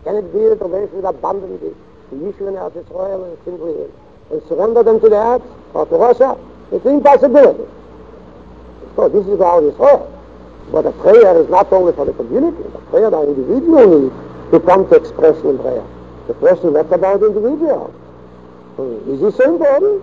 cannot be it, or they should abandon the Yishuv and Eretz Israel and simply and surrender them to the earth or to Russia. It's an impossibility. So this is our Israel. But a prayer is not only for the community. The prayer that individual needs to come to expression in prayer. The question, what's about the individual? Is he so important?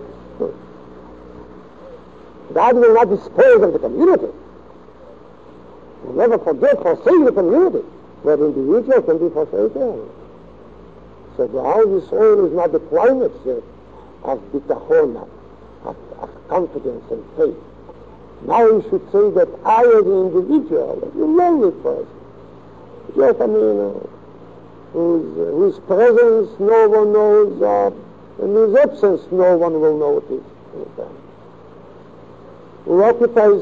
God will not dispose of the community. We'll never forsake the community, but the individual can be forsaken. So the Al Yisrael is not the climax of bitachon, of confidence and faith. Now we should say that I, as an individual, as a lonely person, just, whose presence no one knows, and whose absence no one will notice. Who occupies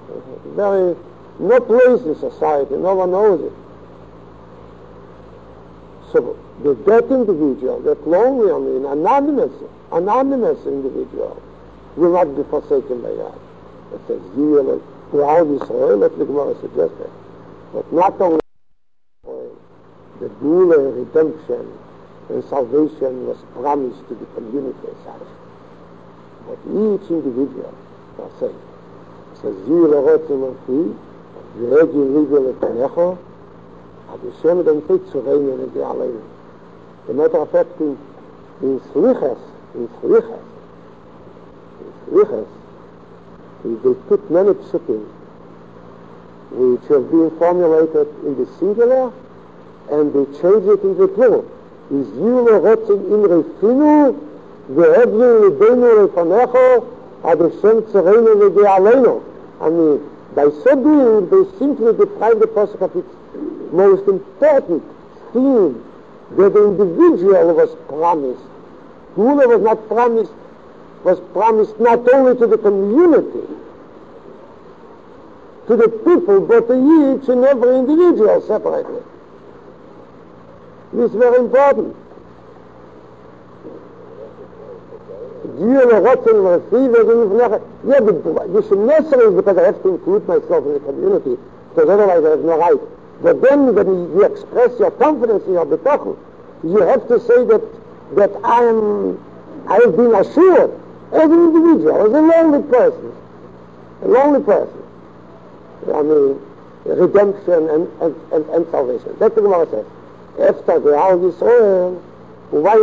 no place in society, no one knows it. So that individual, that lonely, anonymous individual, will not be forsaken by God. It says, to all Yisrael, let the Gemara suggest that. But not only the Gula, redemption, and salvation was promised to the community as such. But each individual was saved. It says, the matter of fact, in Slichas, they put many psukim which have been formulated in the singular and they change it in the plural. Is Yule Rotzim in Refinu, the Hebrew Lidenu Refanecho, ad Hashem Tzerenu Lede Aleinu. I mean, by so doing, they simply deprive the Pasuk of its most important theme, that the individual was promised. Gula was not promised, was promised not only to the community, to the people, but to each and every individual separately. This is very important. This is necessary because I have to include myself in the community, because otherwise I have no right. But then when you express your confidence in your bitachon, you have to say that I have been assured as an individual, as a lonely person, redemption and salvation. That's what the Gemara says. After the Al Yisrael, why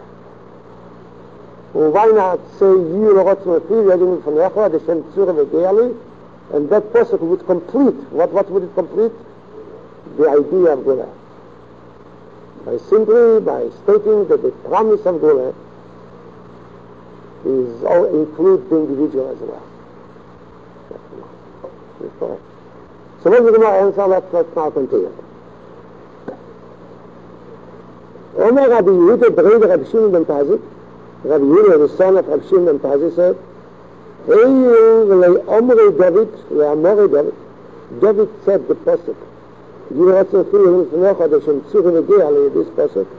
not say Yir Rotz Mefi Yadin Fanecha the Shem Tzura V'Geali, and that pasuk would complete. What would it complete? The idea of Gula. By stating that the promise of Gula includes the individual as well. That's correct. So let's give our answer. Let's now continue. Omer Rabbi Yehuda Breder Rabbi Shimon ben Pazi, Rabbi Yehuda, the son of Rabbi Shimon ben Pazi, said, David said the pasuk. You have to feel him from Echad Hashem Tzur V'Geali, this pasuk.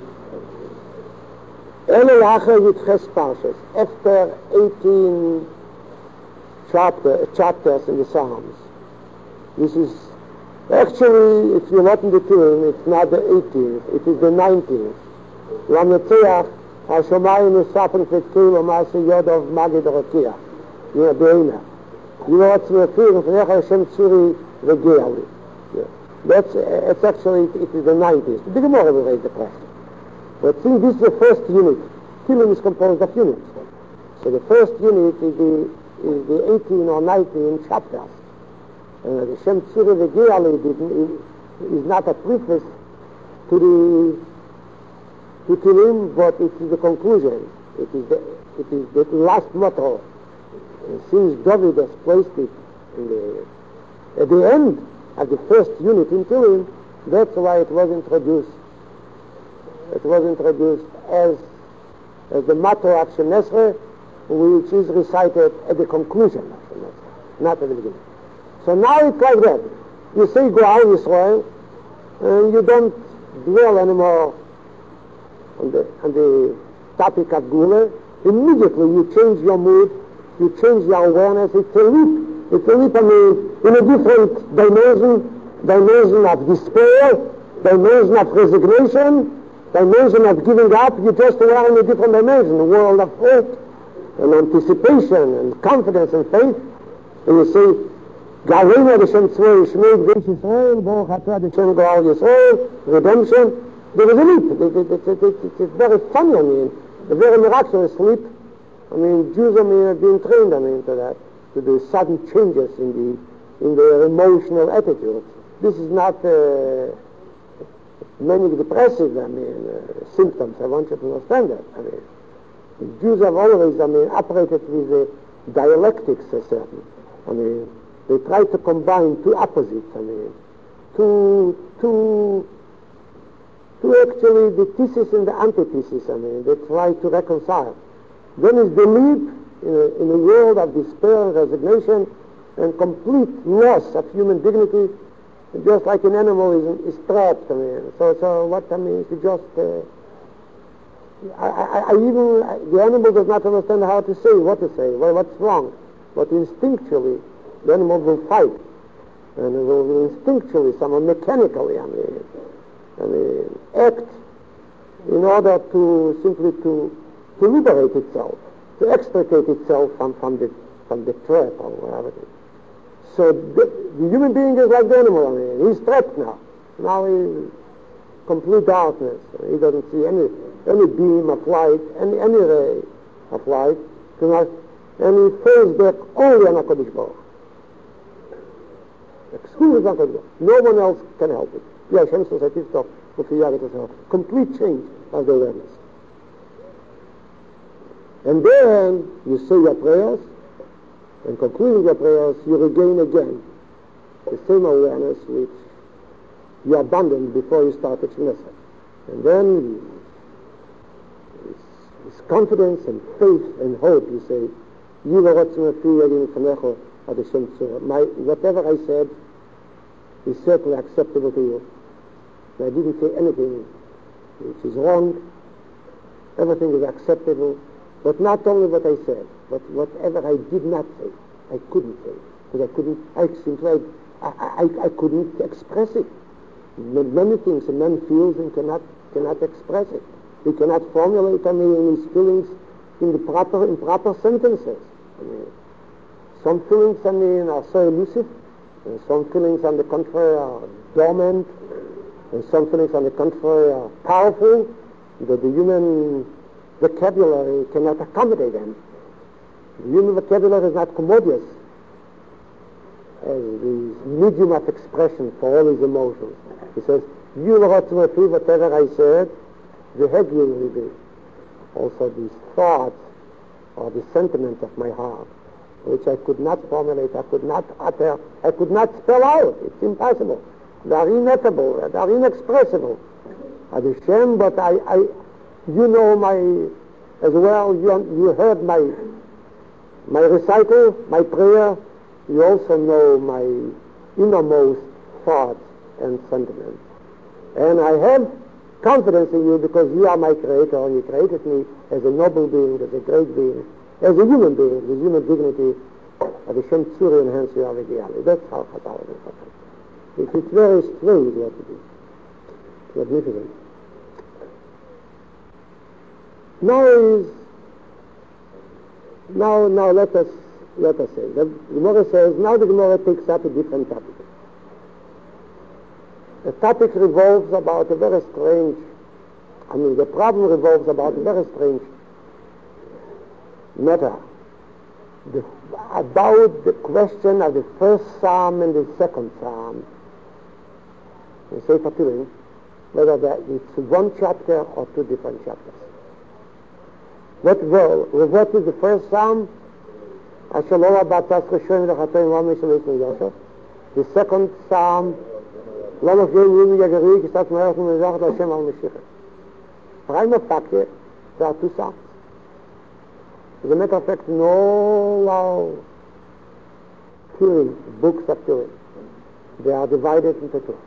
Ele Lacher Yitches Parshas, after 18 chapters in the Psalms. This is actually, if you look in the Turim, it's not the 18th, it is the 19th. Lametzeach HaShomayim Usafen Ketzil Omase Yodov Magid Rokiach. Beina. You have to feel from Echad Hashem Tzur V'Geali. It's actually, it is the 90th. The Gemara will raise the question. But since this is the first unit, Tilim is composed of units. So the first unit is the 18 or 19 chapters. The Shem Tzura V'Geali is not a preface to Tilim, but it is the conclusion. It is the last motto. And since David has placed it at the end of the first unit in Tilim, that's why it was introduced. It was introduced as the motto of Shemoneh Esrei, which is recited at the conclusion of Shemoneh Esrei, not at the beginning. So now it's like that. You say Goal Yisrael, and you don't dwell anymore on the topic of Gula. Immediately you change your mood, you change your awareness. It's a leap, in a different dimension of despair, dimension of resignation, dimension of giving up, you just are in a different dimension, a world of hope and anticipation and confidence and faith. And you say, Galena Hashem Tzvei Shmei Gdei Yisrael, Baruch Atah Hashem Goal Yisrael, redemption. There is a leap. It's very funny, I mean, a very miraculous leap. I mean, Jews, I mean, have been trained, I mean, to that, to the sudden changes in their emotional attitude. This is not manic depressive, I mean, symptoms. I want you to understand that. I mean, the Jews have always, I mean, operated with dialectics, a certain. I mean, they try to combine two opposites, I mean, two actually the thesis and the antithesis, I mean, they try to reconcile. Then is the leap in a world of despair and resignation and complete loss of human dignity, just like an animal is trapped, I mean. So what I mean is just, the animal does not understand how to say, what to say, what's wrong. But instinctually, the animal will fight. And it will instinctually, somehow mechanically, I mean, act in order to simply to liberate itself, to extricate itself from the trap or whatever it is. So the human being is like the animal, I mean, he's trapped now. Now he's complete darkness. He doesn't see any beam of light, any ray of light, and he falls back only on HaKadosh Baruch. Exclusively on HaKadosh Baruch. No one else can help it. Yeah, Hashem Society is talk for 3 years. Complete change of the awareness. And then you say your prayers, and concluding your prayers, you regain again the same awareness which you abandoned before you started Shemesra. And then with confidence and faith and hope, you say, whatever I said is certainly acceptable to you. And I didn't say anything which is wrong. Everything is acceptable. But not only what I said, but whatever I did not say, I couldn't say. Because I couldn't express it. Many things a man feels and cannot express it. He cannot formulate, I mean, his feelings in proper sentences. I mean, some feelings, I mean, are so elusive, and some feelings, on the contrary, are dormant, and some feelings, on the contrary, are powerful, that the human vocabulary cannot accommodate them. The human vocabulary is not commodious as the medium of expression for all his emotions. He says, whatever I said, the head will be. Also these thoughts or the sentiment of my heart, which I could not formulate, I could not utter, I could not spell out. It's impossible. They are ineffable, they are inexpressible. Hashem, but you know as well, you heard my recital, my prayer, you also know my innermost thoughts and sentiments. And I have confidence in you because you are my creator and you created me as a noble being, as a great being, as a human being, with human dignity. Hashem Tzuri enhance you are ideally. That's how Chazal is. It's very strange what it is. It's magnificent. Now let us say. The Gemara says, now the Gemara takes up a different topic. The topic revolves about a very strange, the problem revolves about a very strange matter. About the question of the first psalm and the second psalm. In Sefer Tehillim, whether it's one chapter or 2 different chapters. What is the first psalm? The second psalm, prima facie, there are 2 psalms. As a matter of fact, in all our books of Tehillim, they are divided into 2.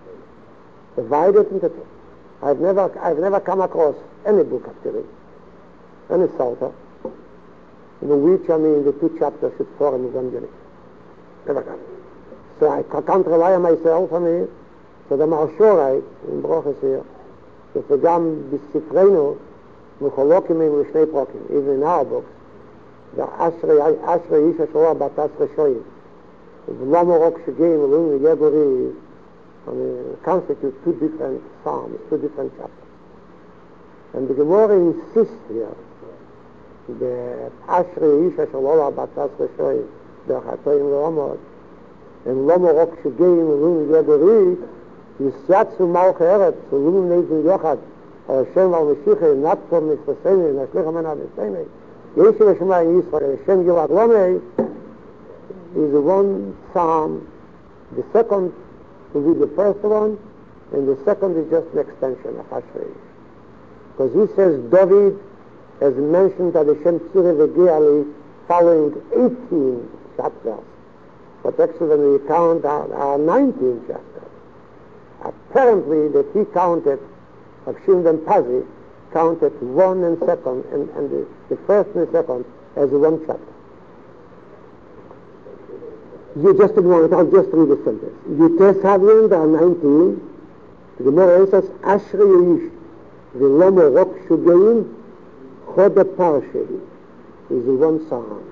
I've never come across any book of Tehillim, any psalter, in which, the 2 chapters should form one unit. Never come. So I can't rely on myself, so the Maharshorai in Brochus here, וגם בספרנו מחולקים עם לשני פרוקים, even in our books, the Ashrei Ish Asher Batas Reshoyim. ולמה רק שגאים אלוהים ויגורי constitute two different psalms, two different chapters. And the Gemara insists here that Ashrei Ish Asher Batas Reshoyim Berachatoim Le'omod, and למה רק שגאים אלוהים ויגורי יסייצו מלך הארץ אלוהים נזן יוחד השם על משיחה נתפור מספסני נשליך מנה בסני ישו לשמיים ישראל השם גלעד לומי is the one psalm. The second will be the first one, and the second is just an extension of Ashrei. Because he says David has mentioned that Hashem Tzure V'Geali following 18 chapters, but actually when we count our 19 chapters, apparently that he counted, Akshim Ben Pazi counted one and second, and the first and the second as one chapter. You just ignore it, I'll just read the sentence. Yutes Havien, there are 19. The Gemara says, Ashrei Ish, V'lomo Rok Shugeim, Chode Parshei, is the one psalm.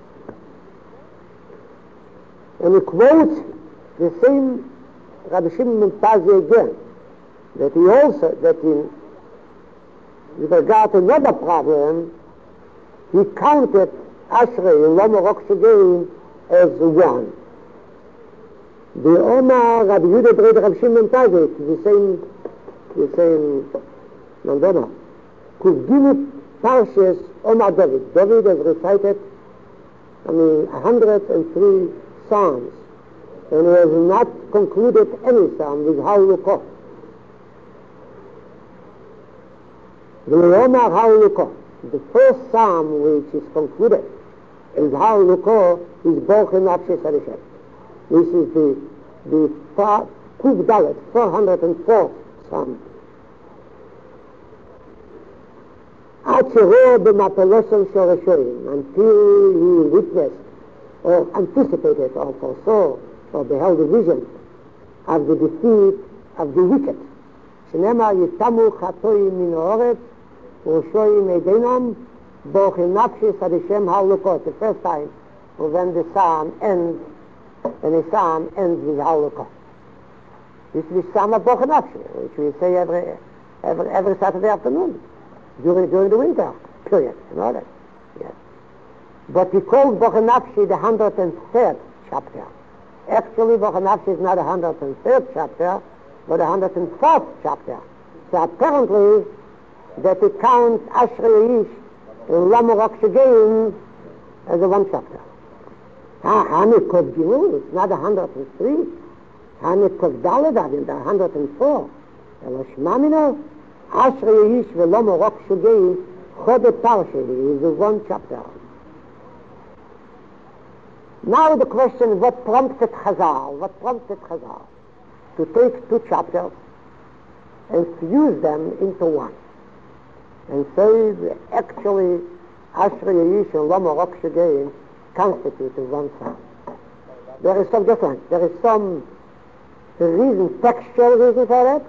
And he quotes the same Rabbi Shimon Ben Pazi again, that he also, that in with regard to another problem, he counted Ashrei, V'lomo Rok Shugeim, as one. The Omar Rabbi Yehuda Breder Rabbi Shimon Ben Pazi, the same Mandana. Kuvgimut Parshas Omar David. David has recited, 103 psalms, and he has not concluded any psalm with Ha'ulukoh. The Omar Ha'ulukoh, the first psalm which is concluded is Ha'ulukoh, is Boch Nafshes Hashem. This is the Kuv Dalet, 404 psalm. Achero b'mapelosel shorashoyim, until he witnessed or anticipated or foresaw or beheld the vision of the defeat of the wicked. Shnema yitamu chatoim min ha'oretz u'shoyim edeinam Boch Nafshes Hashem Ha'ulukot, the first time when the psalm ends, and the psalm ends with Ha'ulukot. This is the psalm of Boch Nafshes, which we say every Saturday afternoon during the winter period. You know that? Yes. But he called Boch Nafshes the 103rd chapter. Actually, Boch Nafshes is not the 103rd chapter, but the 104th chapter. So apparently, that it counts Ashrei Ish Lama Rok Shugayim as a one chapter. Hanikov Gimel, it's not 103. Hanikov Daledavim, the 104. Elashmamina, Ashrei Ish Lama Rok Shugayim, Chode Parshei is a one chapter. Now the question, what prompted Chazal to take two chapters and fuse them into one? And say that actually Ashrei Ish and Lama Rok Shugayim constitute one psalm. There is some difference. There is some reason, textual reason for that,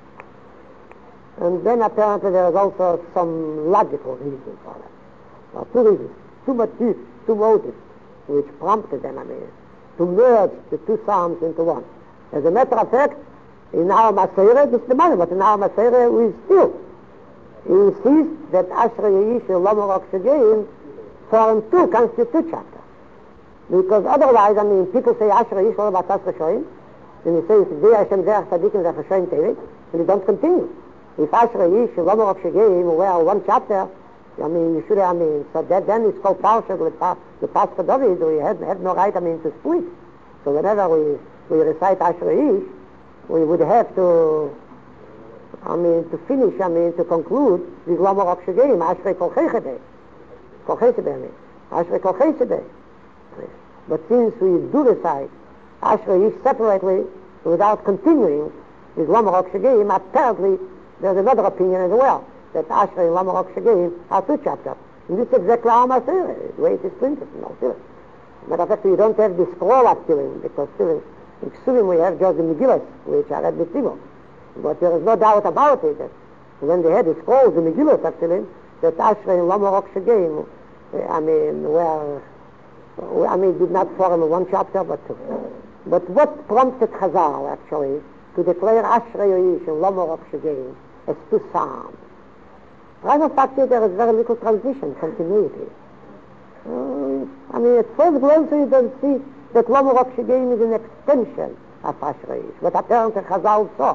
and then apparently there is also some logical reason for that. Well, two reasons, two motifs, two motives which prompted them, to merge the two psalms into one. As a matter of fact, in our Maseirah, this is the matter, but in our Maseirah we still he insists that Ashrei Ish and Lama Rok Shugayim form two constitute chapters. Because otherwise, people say Ashrei Ish Lama Batas Reshoyim, and he says, V'ei Hashem Zerach Tzadikim Zerach Reshoyim Tevet, and they don't continue. If Ashrei Ish and Lama Rok Shugayim were one chapter, you should have, so that then it's called Parsha, the Paschal David, we had no right, to split. So whenever we recite Ashrei Ish, we would have to finish, to conclude with Lama Rok Shugayim, Ashrei Kol Chesed, Ashrei Kol Chesed. But since we do recite Ashrei Ish separately, without continuing with Lama Rok Shugayim, apparently there's another opinion as well, that Ashrei and Lama Rok Shugayim are two chapters. And this is exactly our Maseirah, the way it is printed in our Tefillah. Matter of fact, we don't have the scroll of Tefillah, because Tefillah, in Ksuvim we have just the Megillah, which are at the Tzibur. But there is no doubt about it that When the head is closed, the Megillah actually, that Ashrei and Lama Roksha Geim, did not form in one chapter, but two. But what prompted Chazal, actually, to declare Ashrei Yoish and Lama Roksha Geim as two psalms? Right of fact, there is very little transition, continuity. At first glance, you don't see that Lama Roksha Geim is an extension of Ashrei Yoish, but apparently Chazal saw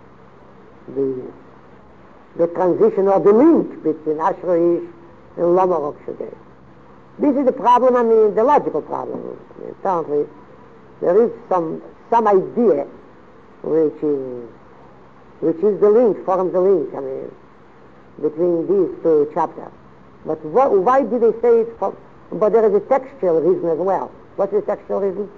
the transition or the link between Ashrei Yoish and Lama Roksha Geim. This is the problem, the logical problem. Apparently, there is some idea which is the link, forms the link, between these two chapters. But why do they say it? But there is a textual reason as well. What is the textual reason?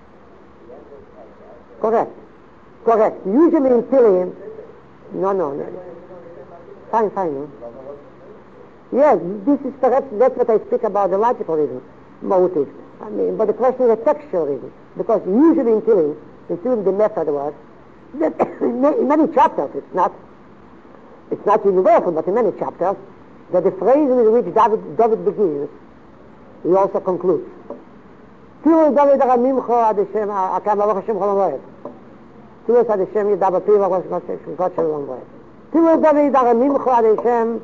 Correct. Usually in Tehillim, no. Fine. No? Yes, this is perhaps, that's what I speak about, the logical reason, motive. But the question is a textual reason. Because usually in Tehillim the method was that in many chapters, it's not universal, but in many chapters, that the phrase with which David begins, he also concludes. Tiru David Ramimcho ad Hashem Akam Baruch Hashem Chol Moed. Tiru ad Hashem Yidab Apiv Baruch Hashem God Shalom Moed. Tiru David Ramimcho ad Hashem.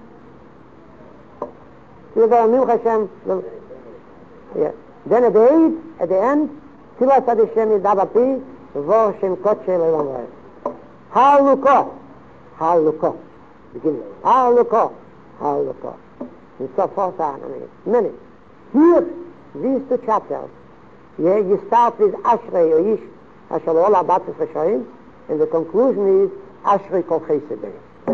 Tiru Ramimcho Hashem. Yeah. Then at the end, Tiru ad Hashem Yidab Apiv Baruch Hashem God Shalom Moed. Haluko. Beginning. Haluko. And so forth on. Many. Here, these two chapters, you start with Ashrei Yoish, Asher Ola Batus Reshoim, and the conclusion is Ashrei Kol Chesed.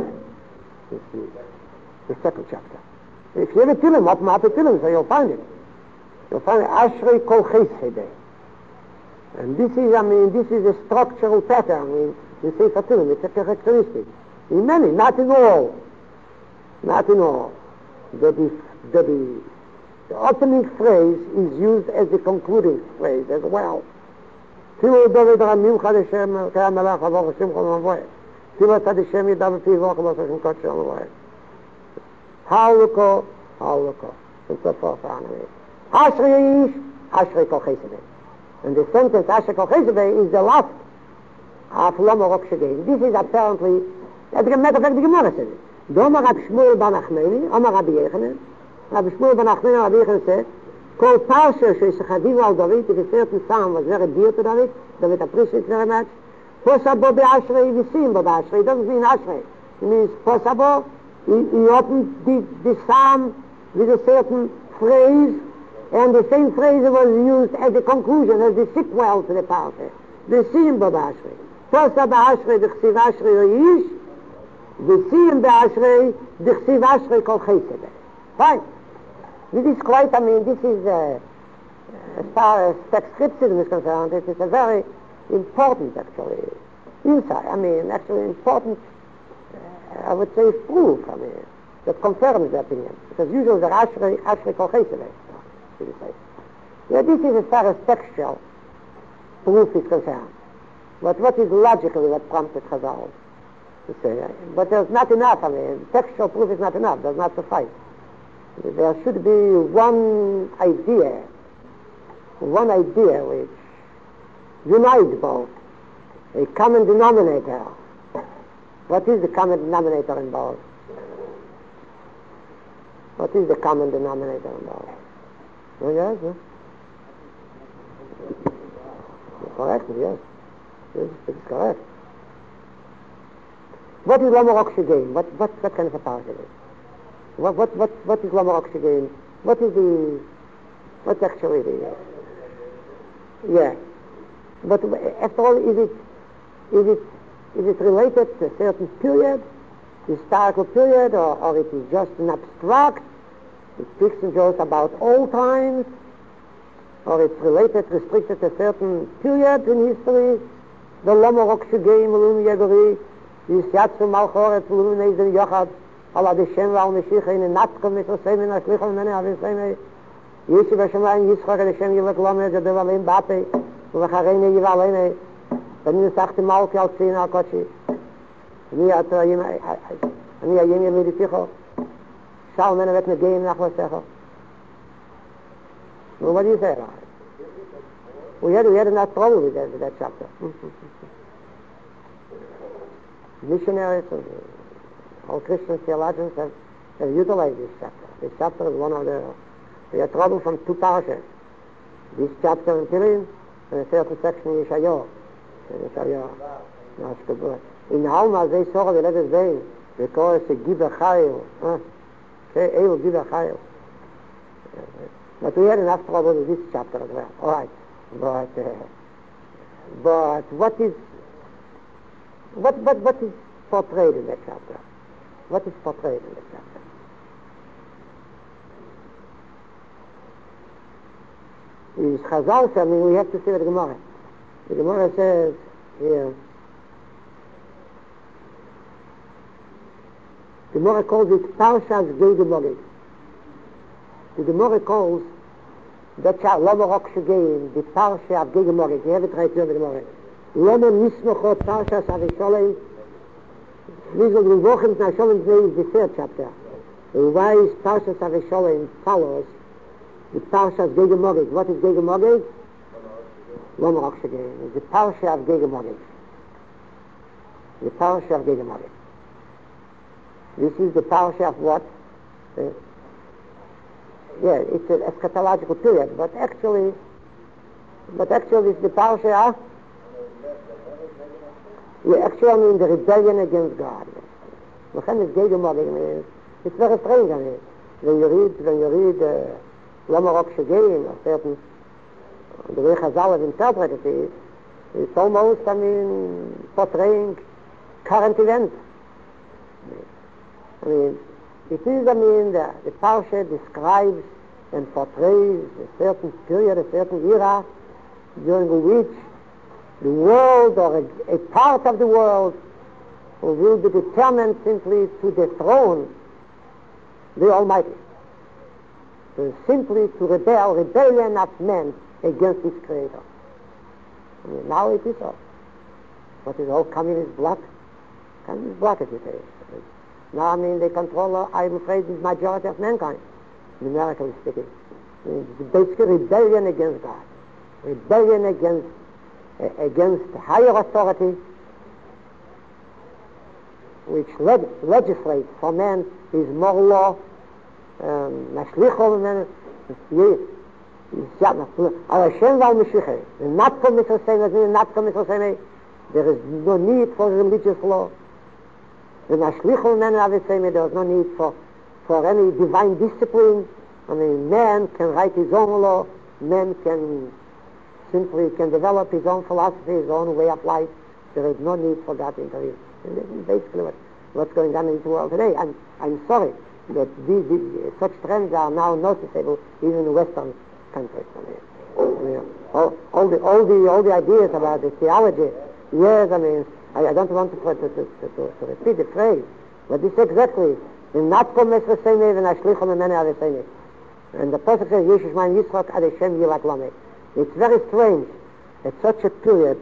The second chapter. If you have a Tehillim, open up a Tehillim, so you'll find it. You'll find Ashrei Kol Chesed. And this is a structural pattern in Sefer Tehillim. It's a characteristic. In many, not in all. The opening phrase is used as the concluding phrase as well. Tiru David Ramimcha Hashem Kayam Melech Baruch Hashem Chol Moed. Tiru Tzad Hashem Yidab Apiv Baruch Hashem God Shalom Moed. Haluko, and so forth on. Ashrei Yoish, Ashrei Kol Chesed. And the sentence Ashrei Kol Chesed is the last of Lama Roksha Geim. This is apparently, as a matter of fact, the Gemara says it. Doma Rab Shmuel Bar Nachmani, Omar Rabbi Yechanan, Rabbi Shmuel Bar Nachmani, Rabbi Yechanan said, Kol Parsha Shechadivu al David, if a certain psalm was very dear to David appreciates very much, Posabo Be'ashrei Visim Be'ashrei, it doesn't mean Ashrei. It means Posabo, he opened the psalm with a certain phrase, and the same phrase was used as the conclusion, as the sequel to the Parsha. Visim Be'ashrei. Posabo Be'ashrei, D'chsiv Ashrei Yoish, Visim Be'ashrei, D'chsiv Ashrei Kol Chesed. Fine. This is quite, this is, as far as text criticism is concerned, it is a very important, actually, insight. Actually important, I would say, proof, that confirms the opinion. Because usually the Ashrei Kol Chesed. This is as far as textual proof is concerned. But what is logically what prompted Chazal to say? But there's not enough, textual proof is not enough, does not suffice. There should be one idea which unites both, a common denominator. What is the common denominator in both? What is the common denominator in both? Oh, yes, yes. Correct, yes. Yes, it is correct. What is Lama Roksha Geim? What kind of a part is it? What is Lama Roksha Geim? What's actually the... Yeah. But after all, is it related to a certain period, historical period, or it is just an abstract? It speaks and just about old times, or it's restricted to a certain period in history? The Lama Roksha Geim, Lum Yegori, Yishatsu Malchoret, Lum Nezen Yochad, Allah Deshem Val Meshicha, in a Natkom, Mitzvosem, in a Shlichon, Mene Avisem, Yishiv Hashemayim, Yitzchak, Hashem, Yivak Lome, Jadev Alein Bape, Vacharene, Yivalene, Benin Sachti Malki, Al-Tzin, Al-Kochi, Niyat, אני איים ימידתיכו, shall men vet negayim nach vasecho. Well, what do you say about it? We had enough trouble with that chapter. Missionaries and all Christian theologians have utilized this chapter. This chapter is one of we had trouble from two parashas. This chapter in Tehillim and a certain section in Yeshayahu. In Alma, they saw the letters say, because it's a Giber Chayil. Eil Giber Chayil. But we had enough trouble with this chapter as well. All right. But what is portrayed in that chapter? What is portrayed in that chapter? Is Chazal, I mean, we have to say the Gemara. The Gemara says here, the Gemara calls it Parshas Gei Gemorah. The Gemara calls that Lama Rock Shagayim, the Parsha of Gei Gemorah. You have it right here in the Gemara. Lama Nismachot Parshas Avisholei. These are the Wochen Nasholem is the third chapter. Why is Parshas Avisholei follows the Parshas Gei Gemorah? What is Gei Gemorah? Lama Rock Shagayim. It's the Parsha of Gei Gemorah. The Parsha of Gei Gemorah. This is the Parsha of what? It's an eschatological period, but actually it's the Parsha. Actually, I mean the rebellion against God. It's very strange. I mean, when you read Lama Rock Shagayim, or certain the way Chazal have interpreted it, it's almost, I mean, portraying current events. I mean, it is, I mean, the Parsha describes and portrays a certain period, a certain era, during which the world, or a part of the world, will be determined simply to dethrone the Almighty. Simply to rebellion of man against his Creator. I mean, now it is so. What is all communist bloc? Communist bloc, as you say. Now, I mean, they control, I'm afraid, the majority of mankind, numerically speaking. I mean, it's basically rebellion against God. Rebellion against higher authority, which legislates for man his moral law, Mashlichol, there is no need for religious law. There is no need for any divine discipline. I mean, man can write his own law. Man can develop his own philosophy, his own way of life. There is no need for God to intervene. And this is basically what's going on in the world today. I'm sorry that such trends are now noticeable even in Western countries. I mean, all the ideas about the theology. Yes, I mean, I don't want to repeat the phrase, but this exactly. And the Pasuk says, Yeshush man Yitzchak ad Hashem Yirat Lamed. It's very strange at such a period,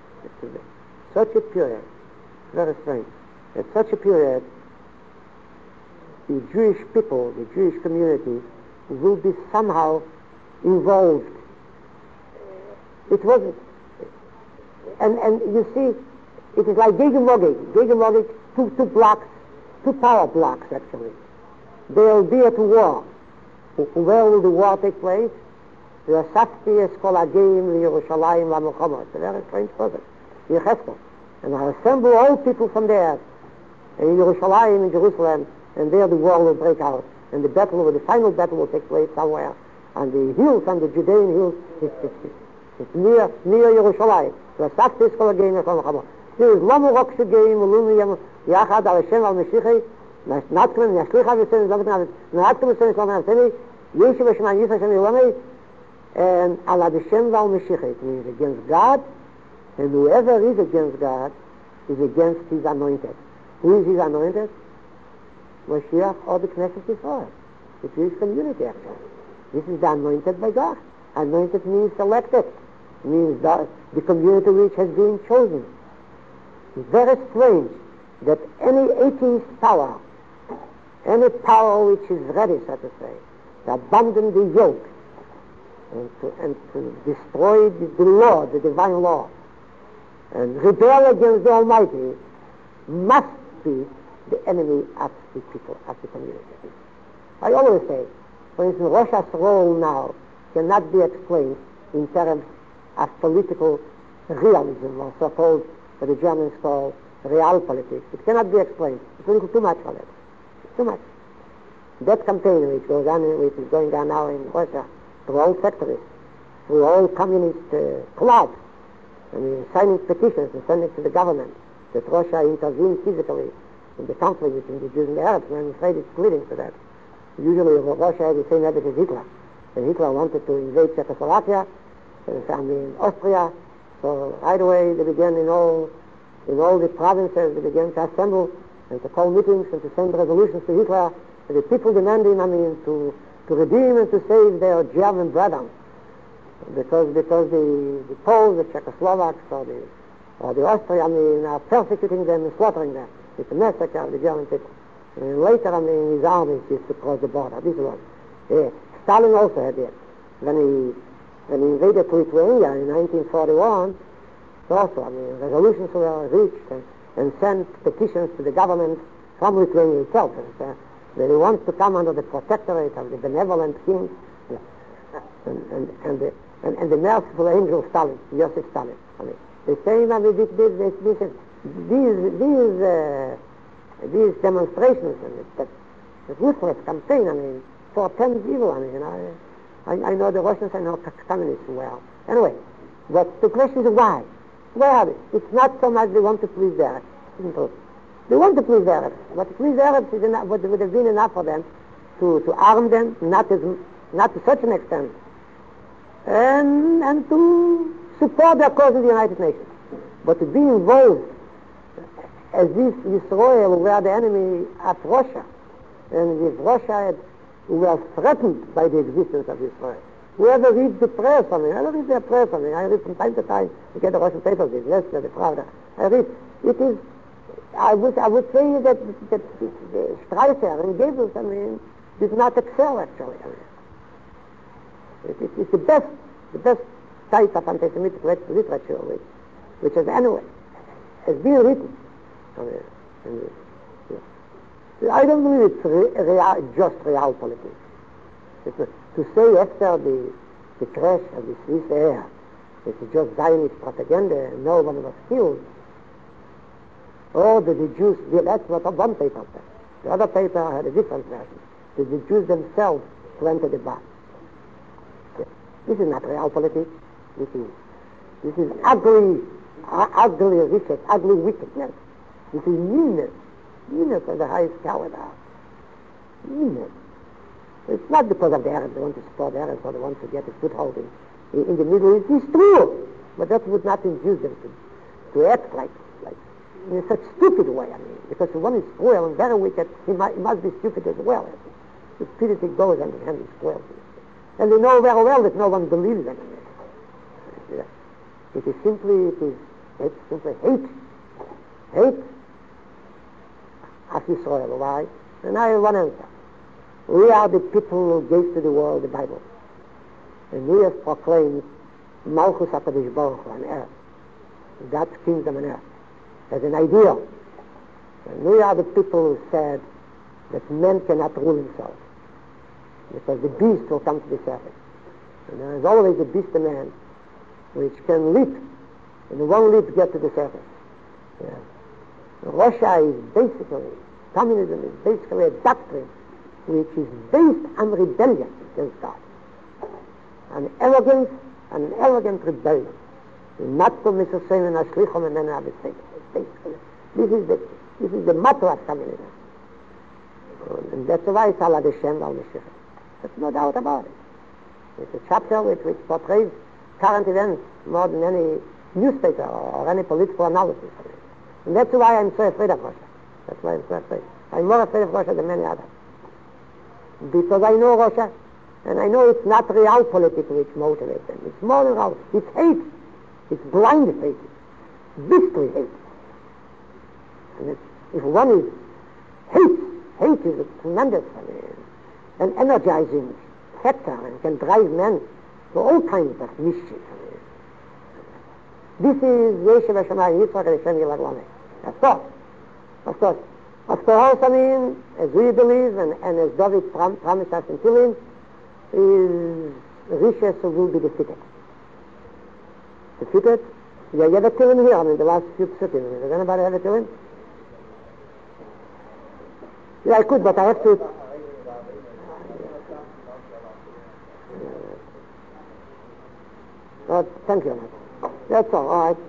very strange, at such a period, the Jewish people, the Jewish community, will be somehow involved. It wasn't. And you see, it is like Gei Gemorah, two blocks, two power blocks actually. They'll be at war. Where will the war take place? V'asafti es kol hagayim liYerushalayim v'Milchama. It's a very strange person. Yechezkel. And I'll assemble all people from there in Yerushalayim, in Jerusalem, and there the war will break out. And the final battle will take place somewhere on the hills, on the Judean hills. It's near Yerushalayim. V'asafti es kol hagayim v'Milchama. There is Lama Rock Shagayim v'Lumi Yachad al Hashem al Meshichei. Natkum Yashlicha v'Shem Natkum Yashlicha v'Shem Yeshu v'Shema Yisrael Shem Yilomei. And Allah Hashem val Meshichei means against God, and whoever is against God is against His anointed. Who is His anointed? Mashiach or the Knesset Yisrael, the Jewish community actually. This is the anointed by God. Anointed means selected, means the community which has been chosen. It's very strange that any atheist power, any power which is ready, so to say, to abandon the yoke and to destroy the law, the divine law, and rebel against the Almighty, must be the enemy of the people, of the community. I always say, for instance, Russia's role now cannot be explained in terms of political realism, or so-called, what the Germans call realpolitik. It cannot be explained. It's a little too much for that. Too much. That campaign which is going on now in Russia, through all factories, through all communist clubs, signing petitions and sending to the government that Russia intervened physically in the conflict between the Jews and the Arabs, and I'm afraid it's leading to that. Usually Russia had the same habit as Hitler. And Hitler wanted to invade Czechoslovakia, Austria, so right away they began in all the provinces, they began to assemble and to call meetings and to send resolutions to Hitler, and the people demanding, to redeem and to save their German brethren. Because the Poles, the Czechoslovaks, or the Austrians, are persecuting them and slaughtering them. It's a massacre of the German people. And later, his armies used to cross the border. This was. Stalin also had it. When he invaded Lithuania in 1941, also, resolutions were reached and sent petitions to the government from Lithuania itself. They want to come under the protectorate of the benevolent king and the merciful angel Stalin, Joseph Stalin. They say these demonstrations and that ruthless campaign, portends evil. I know the Russians, I know communists well. Anyway, but the question is why? Why are they? It's not so much they want to please the Arabs. They want to please the Arabs. But to please the Arabs is enough, would have been enough for them to arm them, not to such an extent, and to support their cause in the United Nations. But to be involved as if Israel were the enemy of Russia, and if Russia were threatened by the existence of Israel. Whoever reads the prayers from me, I don't read their prayers from me. I read from time to time. You get the Russian papers, the Zvestya, the Pravda. I read. It is. I would say that Streicher and Goebbels, did not excel actually. It's the best type of anti-Semitic literature which has anyway has been written. I don't believe it's just realpolitik. To say after the crash of the Swiss Air, it's just Zionist propaganda, no one was killed, or that the Jews, that's what one paper said. The other paper had a different version, that the Jews themselves planted the bomb. This is not realpolitik. This is ugly riches, ugly wickedness. This is meanness of the highest caliber. Meanness. It's not because of the Arabs, they want to support the Arabs or they want to get a foothold in the Middle East. It's true, but that would not induce them to act like in such stupid way. Because one is cruel and very wicked, he must be stupid as well. Stupidity goes hand in hand with cruelty. And they know very well that no one believes them. It is simply hate of Israel. Why? And I have one answer. We are the people who gave to the world the Bible. And we have proclaimed Malchus HaKadosh Baruch Hu on earth, God's kingdom on earth, as an ideal. And we are the people who said that man cannot rule himself, because the beast will come to the surface. And there is always a beast in man which can leap, and one leap get to the surface. Yeah. Russia is basically, communism is basically a doctrine which is based on rebellion against God. An arrogant rebellion. Not to Mississippi and Ashlichom and then basically. This is the motto of communism. And that's why it's Allah Hashem al Mashiach. There's no doubt about it. It's a chapter which portrays current events more than any newspaper or any political analysis. And that's why I'm so afraid of Russia. That's why I'm so afraid. I'm more afraid of Russia than many others. Because I know Russia, and I know it's not realpolitik which motivates them. It's more than real. It's hate. It's blind hate. It's beastly hate. If one is hate is a tremendous an energizing factor and can drive men to all kinds of mischief. This is Yeshiva Shamayim Yitzchak Hashem Yilad. Of course, as we believe and as David promised us in Tehillim, is Rishas will be defeated. Defeated? You have a Tehillim here, the last few Psukim. Does anybody have a Tehillim? Yeah, I could, but I have to... thank you. That's all right.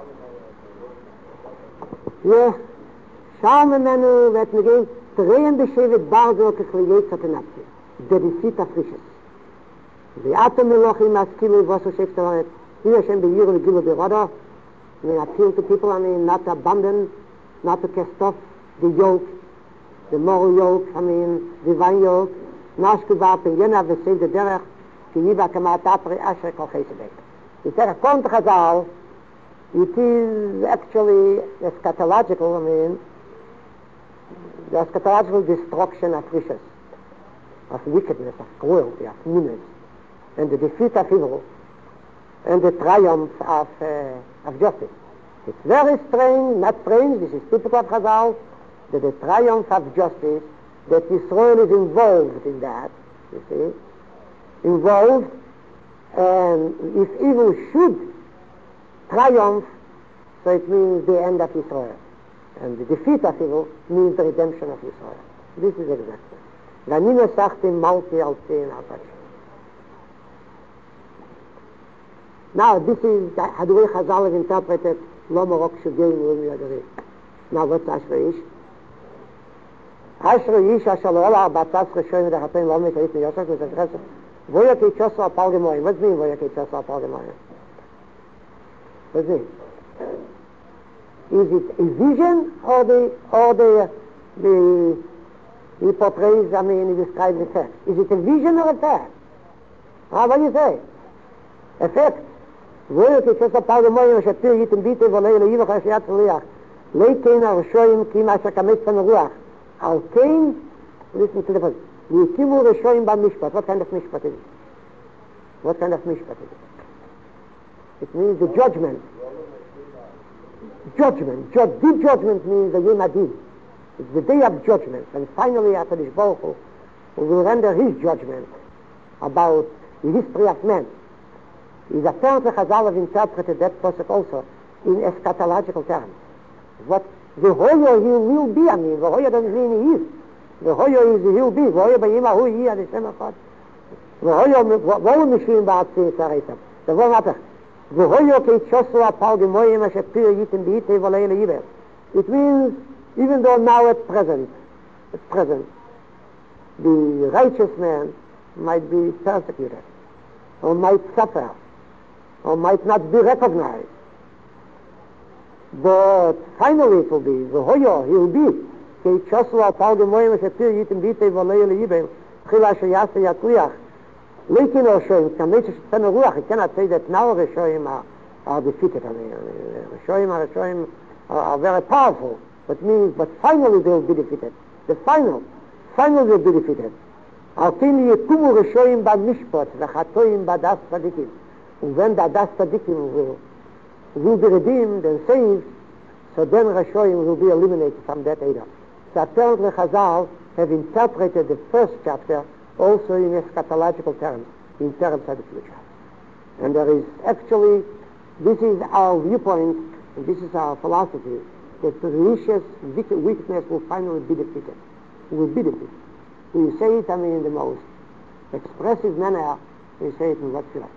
Yeah. Schau mir Menu, wird mir gehen, drehen beschäftigt Barzorkes Lietz hat in Absi. Der Deceit Frisches. Die Atem Melochim Askilu, was so schäft er hat. Hier Hashem Be'yir und Gilu Be'Roda. And they appeal to people, not to abandon, not to cast off the yoke, the moral yoke, divine yoke. Nash gewahrt in Jena, v'seiv de derech, ki yiva kamat apri asher kol chesebek. He said, according to Chazal, it is actually eschatological, the eschatological destruction of riches, of wickedness, of cruelty, of meanness, and the defeat of evil, and the triumph of justice. It's very strange, not strange, this is typical of Chazal, that the triumph of justice, that Israel is involved in that, you see, involved, and if evil should triumph, so it means the end of Israel. And the defeat of evil means the redemption of Israel. This is exactly. Vanina Sachtim Malti Altein Alpach. Now, this is how the way Chazal has interpreted Lomorok Shugim Rumi Adari. Now, what's Ashreish? Ashreish Ashalola Batas Reshoim Dechatem Lomek Eit Yosef with Ashreish. Voya Kei Chosso Apal Gemoyim. What's mean Voya Kei Chosso Apal Gemoyim? What's it? Is it a vision or he portrays, he describes the fact? Is it a vision or a fact? What do you say? A fact. Voya Kei Chosso Apal Gemoyim Shapir Yitim Bite Volei Leivach Hashiat Liach Leikein Arshoim Kim Asher Kamesh Pan Ruach Al Kein, listen to the first. Yikimu Reshoim Ba Mishpat. What kind of Mishpat is it? What kind of Mishpat is it? It means the judgment. The judgment means the Yom Adin. It's the day of judgment. And finally, HaKadosh Baruch Hu will render his judgment about the history of man. Is apparently Chazal have interpreted that pasuk also in eschatological terms. What the Hoyo he will be, the Hoyo doesn't mean he is. The Hoyo is he will be. The Hoyo Bayimahu he and the Shem Echad. The Hoyo, what will Mishim Ba'atzir Sareitav? The one matter. It means, even though now at present, the righteous man might be persecuted, or might suffer, or might not be recognized, but finally it will be, he will be, Lekin Rishoyim, you cannot say that now Rishoyim are defeated. Rishoyim are very powerful, but finally they will be defeated. Finally they will be defeated. Altin Yekumu Rishoyim Ba Mishpat, V'chatoyim Ba Das Tzadikim. And when the Das Tzadikim will be redeemed and saved, so then Rishoyim will be eliminated from that era. So apparently Chazal have interpreted the first chapter also in eschatological terms, in terms of the future. And there is actually, this is our viewpoint, and this is our philosophy, that the religious wickedness will finally be defeated. Will be defeated. We say it, in the most expressive manner, we say it in what Tfilah.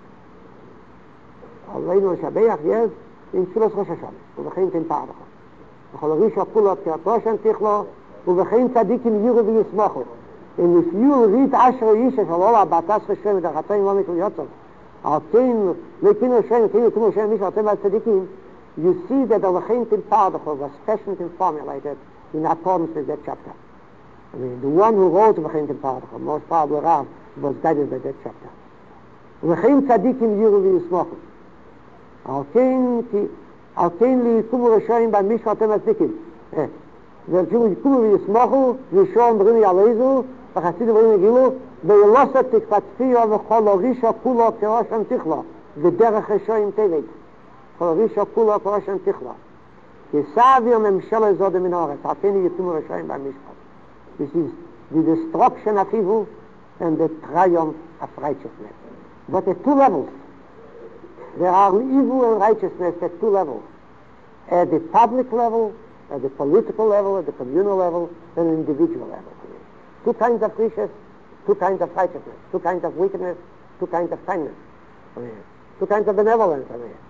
Aleinu Shabeach, yes, in Tfilas Rosh Hashanah, ובכן תן פעם אחת. וכל הריש הכולו פתיעתו שתכלו, ובכן צדיקים יראו וישמחו. And if you read Asher Yisha Shalola Batas Reshem Dachatoim Lomik Yotzov Altein Lekin Hashem Keinu Kum Hashem Misha Altein Tzadikim, you see that the Lechein Tim Pardocho was fashioned and formulated in accordance with that chapter. The one who wrote Lechein Tim Pardocho, most probably Rav, was guided by that chapter. Lechein Tzadikim Yiru V'Yismochu Altein Li Kum Hashem Ba Misha Altein Tzadikim. והג'ילו יקומו וישמחו, וישום בריני עליזו, וחסידים בריני גילו, וילוסת תקפצפיו וכל הרישו כולו כראשם תכלו, ודרך ראשו עם תלת. כל הרישו כולו כראשם תכלו. כי סעביר ממשלה זו מן הארץ, עפני יתומו ראשיים במשפט. This is the destruction of evil and the triumph of righteousness. But at two levels. There are evil and righteousness at two levels. At the public level, at the political level, at the communal level, and the individual level. Two kinds of riches, two kinds of righteousness, two kinds of wickedness, two kinds of kindness. Two kinds of benevolence.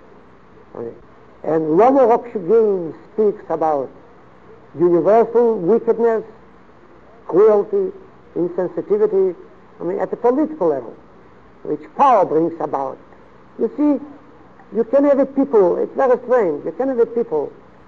And Roma Rokshigin speaks about universal wickedness, cruelty, insensitivity, at the political level, which power brings about. You see, you can have a people, it's very strange, you can have a people,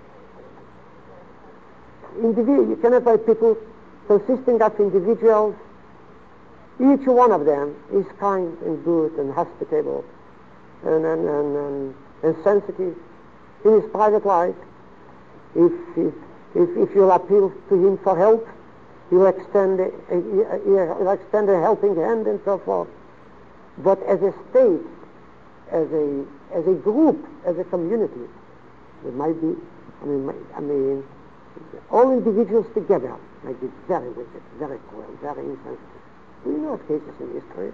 you can have a people consisting of individuals, each one of them is kind and good and hospitable and sensitive in his private life. If you'll appeal to him for help, he'll extend a helping hand and so forth. But as a state, as a group, as a community, it might be, all individuals together might be very wicked, very cruel, very insensitive. We know cases in history,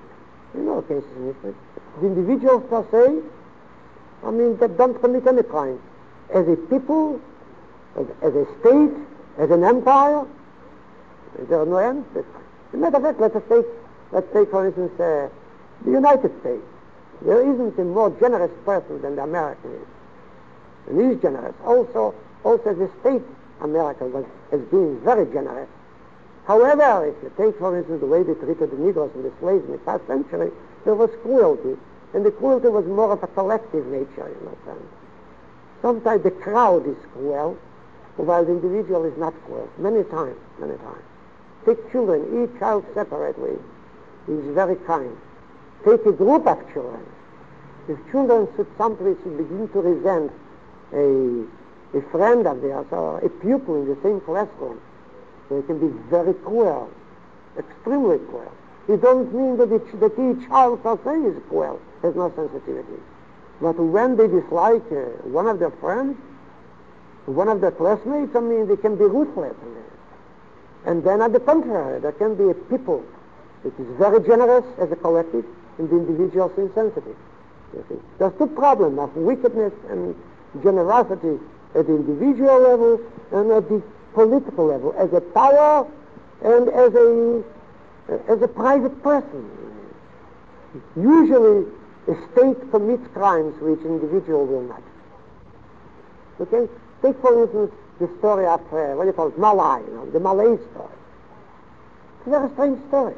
The individuals per se, that don't commit any crime. As a people, as a state, as an empire, there are no ends. As a matter of fact, let's take for instance, the United States. There isn't a more generous person than the American is. And he's generous. Also as a state, America has been very generous. However, if you take, for instance, the way they treated the Negroes and the slaves in the past century, there was cruelty. And the cruelty was more of a collective nature, Sometimes the crowd is cruel, while the individual is not cruel. Many times. Take children, each child separately is very kind. Take a group of children. If children should begin to resent a friend of theirs or a pupil in the same classroom, they can be very cruel, extremely cruel. It doesn't mean that each child per se is cruel, has no sensitivity. But when they dislike one of their friends, one of their classmates, they can be ruthless. And then at the contrary, there can be a people that is very generous as a collective, and the individual is insensitive. There's two problems of wickedness and generosity at the individual level and at the political level, as a power and as a private person. Usually, a state commits crimes which an individual will not. Okay? Take, for instance, the story of, Malay, the Malay story. It's a very strange story.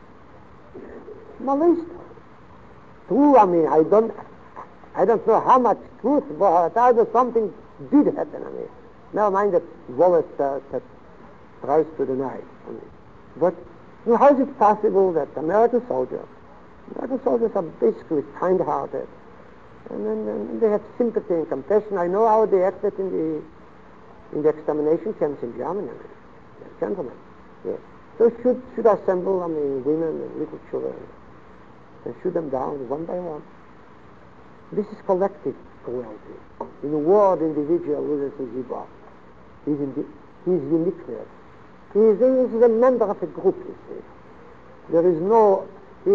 Malay story. True, I don't know how much truth, but either something did happen, Never mind that Wallace tries to deny it. But how is it possible that American soldiers are basically kind-hearted, and they have sympathy and compassion. I know how they acted in the extermination camps in Germany. Gentlemen, yes. So should assemble, women and little children, and shoot them down one by one. This is collective cruelty. In a war, the individual loses his ego, his uniqueness. He is a member of a group, you see. He has no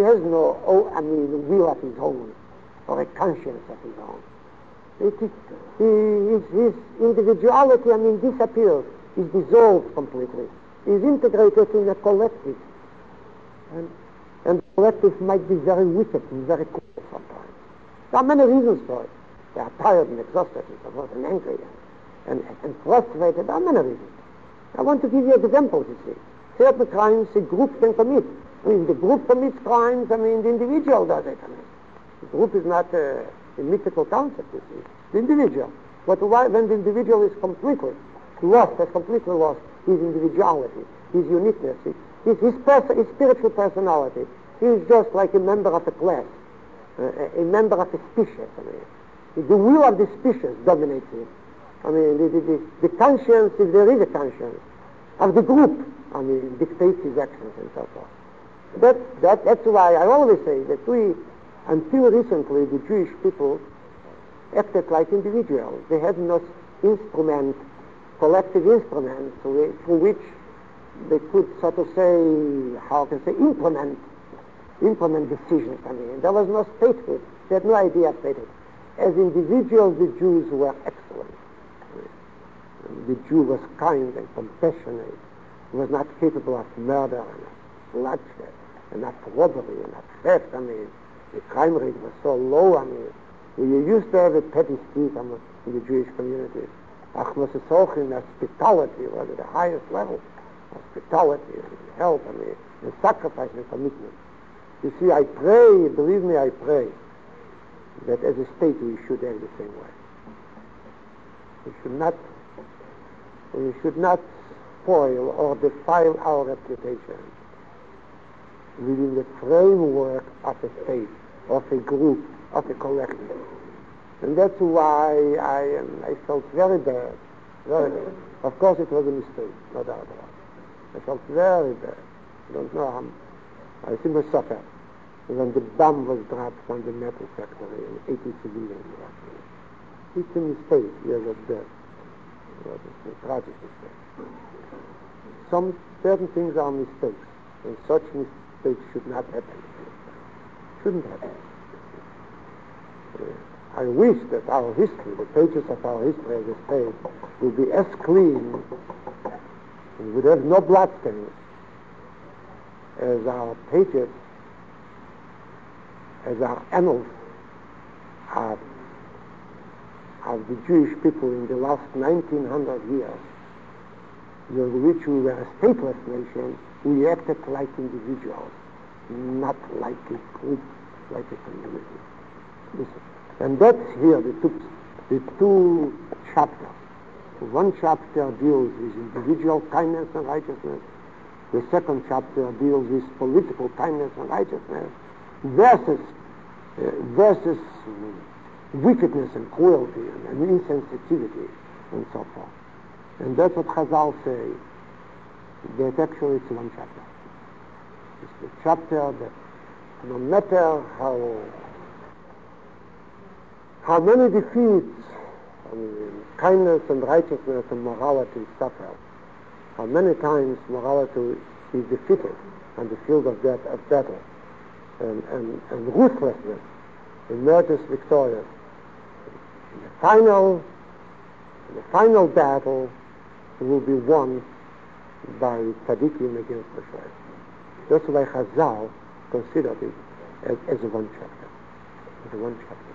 will of his own, or a conscience of his own. His individuality, disappears, is dissolved completely. He is integrated in a collective. And the collective might be very wicked and very cruel sometimes. There are many reasons for it. They are tired and exhausted and so forth, and angry and frustrated. There are many reasons. I want to give you examples, you see. Certain crimes a group can commit. If the group commits crimes, the individual does it. The group is not a mythical concept, you see. The individual. But when the individual is completely lost his individuality, his uniqueness, his spiritual personality, he is just like a member of a class, a member of a species. The will of the species dominates him. I mean, the conscience, if there is a conscience, of the group, I mean, dictates his actions and so forth. That's why I always say that until recently, the Jewish people acted like individuals. They had no collective instrument through which they could, so to say, implement decisions. I mean, there was no statehood. They had no idea of statehood. As individuals, the Jews were excellent. The Jew was kind and compassionate. He was not capable of murder and of bloodshed and of robbery and of theft. I mean, the crime rate was so low. I mean, we used to have a petty thief in the Jewish community. Hospitality was at the highest level. Hospitality and help, I mean, and sacrifice and commitment. You see, I pray, believe me, I pray that as a state we should act the same way. We should not spoil or defile our reputation within the framework of a state, of a group, of a collective. And that's why I felt very bad, very bad. Of course it was a mistake, no doubt about it. I felt very bad. I don't know how. I simply suffered when the bomb was dropped on the metal factory and 80 civilians were killed. It's a mistake, years of death. It's a tragic mistake. Some certain things are mistakes, and such mistakes should not happen. Shouldn't happen. I wish that our history, the pages of our history as a state, would be as clean and would have no bloodstains as our pages, as our annals of the Jewish people in the last 1900 years, in which we were a stateless nation. We acted like individuals, not like a group, like a community. Listen. And that's here, the two chapters. One chapter deals with individual kindness and righteousness. The second chapter deals with political kindness and righteousness versus wickedness and cruelty and insensitivity and so forth. And that's what Chazal say, that actually it's one chapter. It's the chapter that no matter how many defeats kindness and righteousness and morality suffer, how many times morality is defeated on the field of battle, and ruthlessness emerges victorious. In the final battle will be won by tzaddikim against Rashaim. That's why Chazal considered it as one chapter. As one chapter.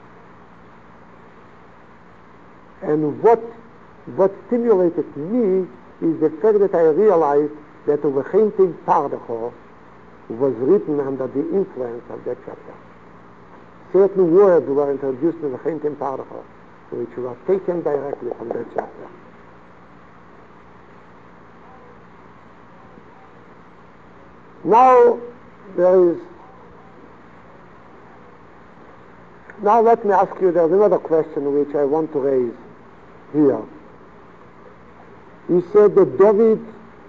And what stimulated me is the fact that I realized that Uvechentim Pardecho was written under the influence of that chapter. Certain words were introduced in Uvechentim Pardecho, which were taken directly from that chapter. Now let me ask you, there's another question which I want to raise here. He said that David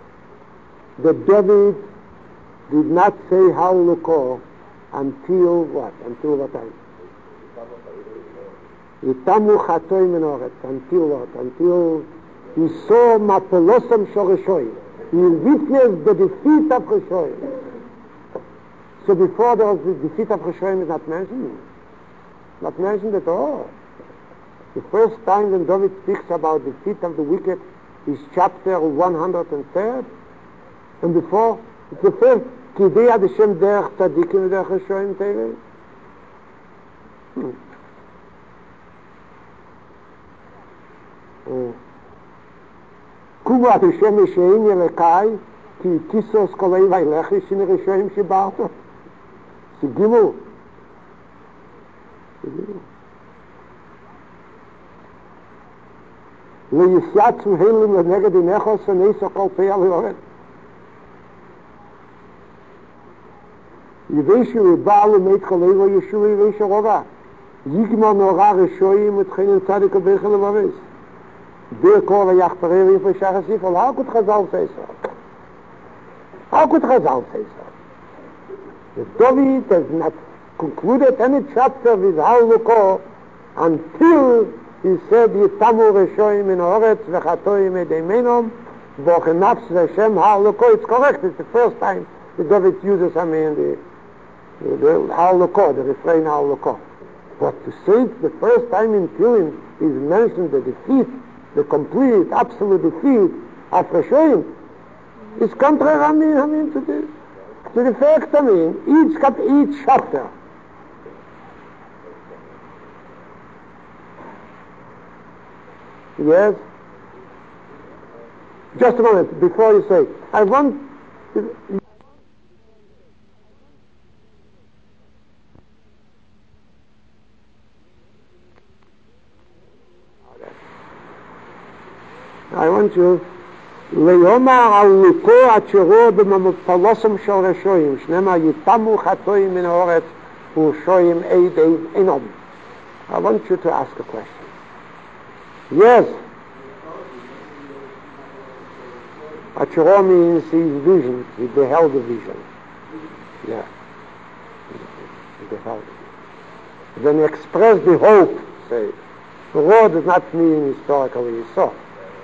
did not say Halukah until what? Until what time? Yitamu Chatoim Menoret. Until what? Until he saw Mapelosam Shoreshoim. He witnessed the defeat of Reshoim. So before there was the defeat of Reshoim is not mentioned. Not mentioned at all. The first time when David speaks about the defeat of the wicked is chapter 103. And before, it's the first Kidei Ad Hashem Derech Tzadikim Derech Reshoim Tevei. Kuvu Ad Hashem Yishein Yelekai Ki Kisos Kolei Vailechi Shini Reshoim Shibarto. Sigimu. ליסיעת סוהלים לנגד עיניך שני סוקול פיה ליורד. יבשו יבעל ומית חליבו ישו יבשו רוגע. יגמר נורא רשויים מתחילים צדיק וביכל לבריס. They call a Yachtareli for Shachas Yifol. How could Chazal say so? How could Chazal say so? The David has not concluded any chapter with Halukah until he said, Yitamu Reshoim in Oretz v'chatoim edeimenom v'ochenafs Hashem Halukah. It's correct. It's the first time that David uses, the Halukah, the refrain Halukah. But to say it's the first time in Tehillim is mentioned the defeat, the complete, absolute defeat of Reshoim, is contrary, to the fact, each chapter. Yes? Just a moment, before you say, I want... I want you... ליומר על לוקו הצ'רו במפלוסם של רשויים, שנאמר יתמו חטויים מן האורץ ושויים עד אינום. I want you to ask a question. Yes. Achero means he visioned, he beheld the vision. Yeah. He beheld it. Then he expressed the hope, say. The word does not mean historically he saw.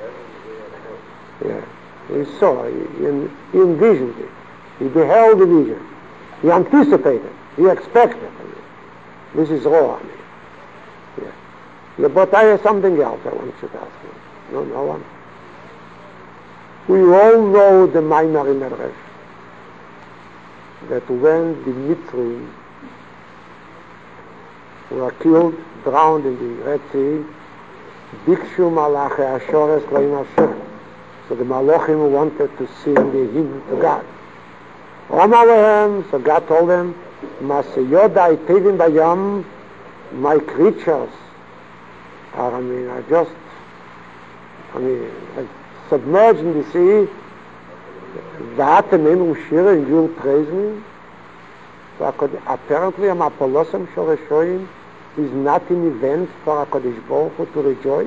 Yeah. He saw, he envisioned it. He beheld the vision. He anticipated. He expected. This is raw. Yeah, but I have something else I want you to ask me. No one. We all know the Maimari Medrash, that when the Mitzrayim were killed, drowned in the Red Sea, Bikshu Malachi Ashores Laim Hashem. So the Malachim wanted to sing the hymn to God. So God told them, Masayodai Tevim Bayam, my creatures are submerged in the sea. And you'll praise me. So apparently a Mapolosam Shoreshoim is not an event for HaKadosh Baruch Hu to rejoice.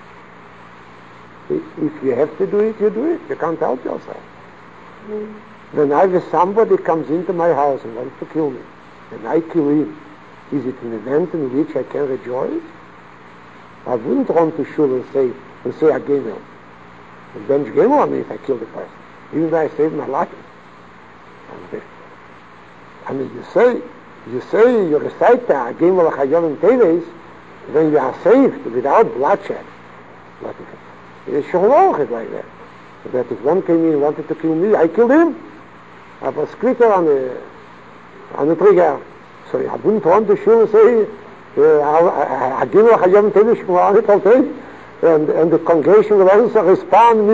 If you have to do it, you do it. You can't help yourself. When somebody comes into my house and wants to kill me, and I kill him, is it an event in which I can rejoice? I wouldn't run to shul and say a gemel. And bench gemel on me if I kill the person, even though I saved my life. You recite a gemel achayom teves, then you are saved without bloodshed. But it's shulach like that. So that if one came in and wanted to kill me, I killed him. I was quicker on the trigger. So I wouldn't run to shul and say, and the congregation will also respond,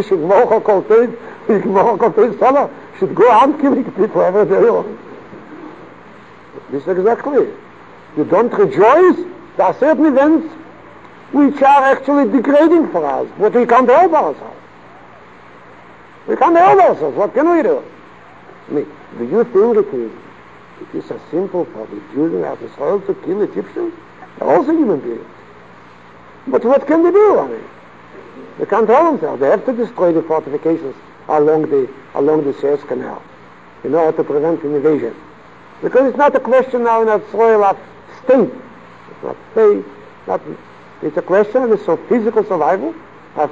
should go on killing people every day. This is exactly it. You don't rejoice. There are certain events which are actually degrading for us, but we can't help ourselves. What can we do? Do you think it is so simple for the Jews in Israel to kill Egyptians? They're also human beings. But what can they do? They can't hold themselves. They have to destroy the fortifications along the Suez Canal in order to prevent an invasion. Because it's not a question now in Israel of state. It's not state. It's a question of physical survival of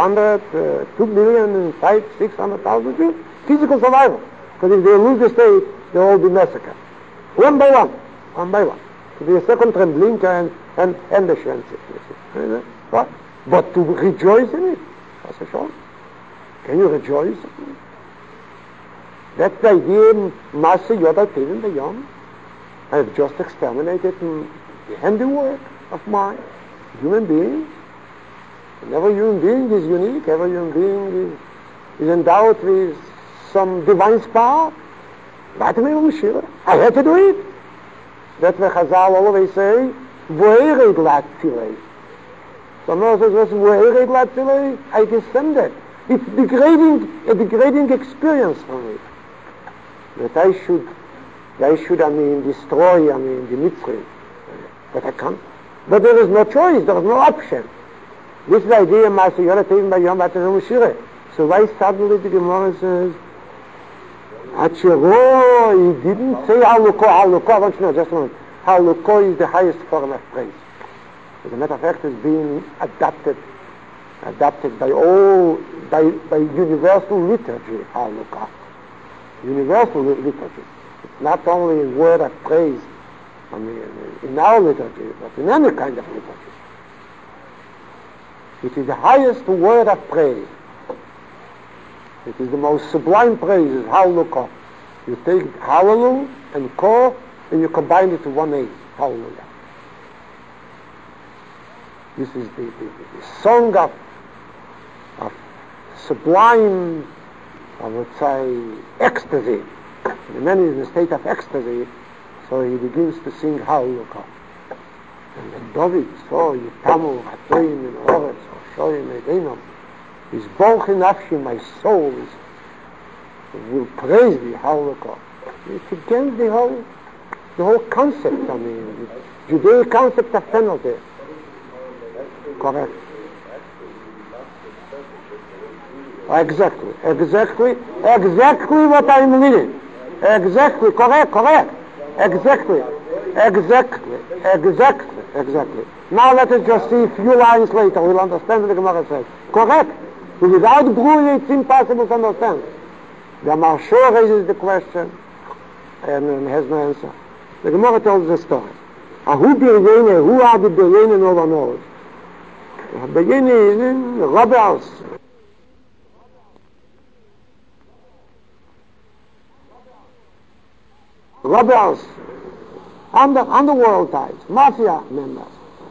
2,500,000 Jews. Physical survival. Because if they lose the state, they'll all be massacred. One by one. To be a second Treblinka and the Schwenze. What? But to rejoice in it? That's a show. Can you rejoice? That's the idea, Masa Yoda Tevim Bayom. I have just exterminated the handiwork of my human beings. And every human being is unique. Every human being is endowed with some divine spark. I had to do it. That's why Chazal always say, Vo'ered lat tzilei. Someone says, I descended. It's a degrading experience for me. That I should, destroy, the Mitzrayim. But I can't. But there is no choice, there is no option. This is the idea of Master Yonah taken by Yom Batel Shire. So why suddenly the Gemara says, Achiro, he didn't say Haluko. I want you to know, just a moment. Haluko is the highest form of praise. As a matter of fact, it's being adapted by universal liturgy, Haluka. Universal liturgy. It's not only a word of praise, in our liturgy, but in any kind of liturgy. It is the highest word of praise. It is the most sublime praise, is Hallelujah. You take Hallelujah and Ko, and you combine it to one name, Hallelujah. This is the song of sublime, I would say, ecstasy. The man is in a state of ecstasy, so he begins to sing Hallelujah. And when David saw Yitamu, Hatoim, and Oretz, Shoyim, Edinam, his Boch in Nafshi, my soul will praise thee, Hallelujah. It's against the whole concept, the Judaic concept of penalty. Correct. Exactly what I'm reading. Exactly, correct. Exactly. Now let us just see a few lines later. We'll understand what the Gemara says. Correct. Without Bruye, it's impossible to understand. The Maharsha raises the question and has no answer. The Gemara tells the story. Who are the Biryene no one knows? Biryene is in robbers. Underworld types, mafia members.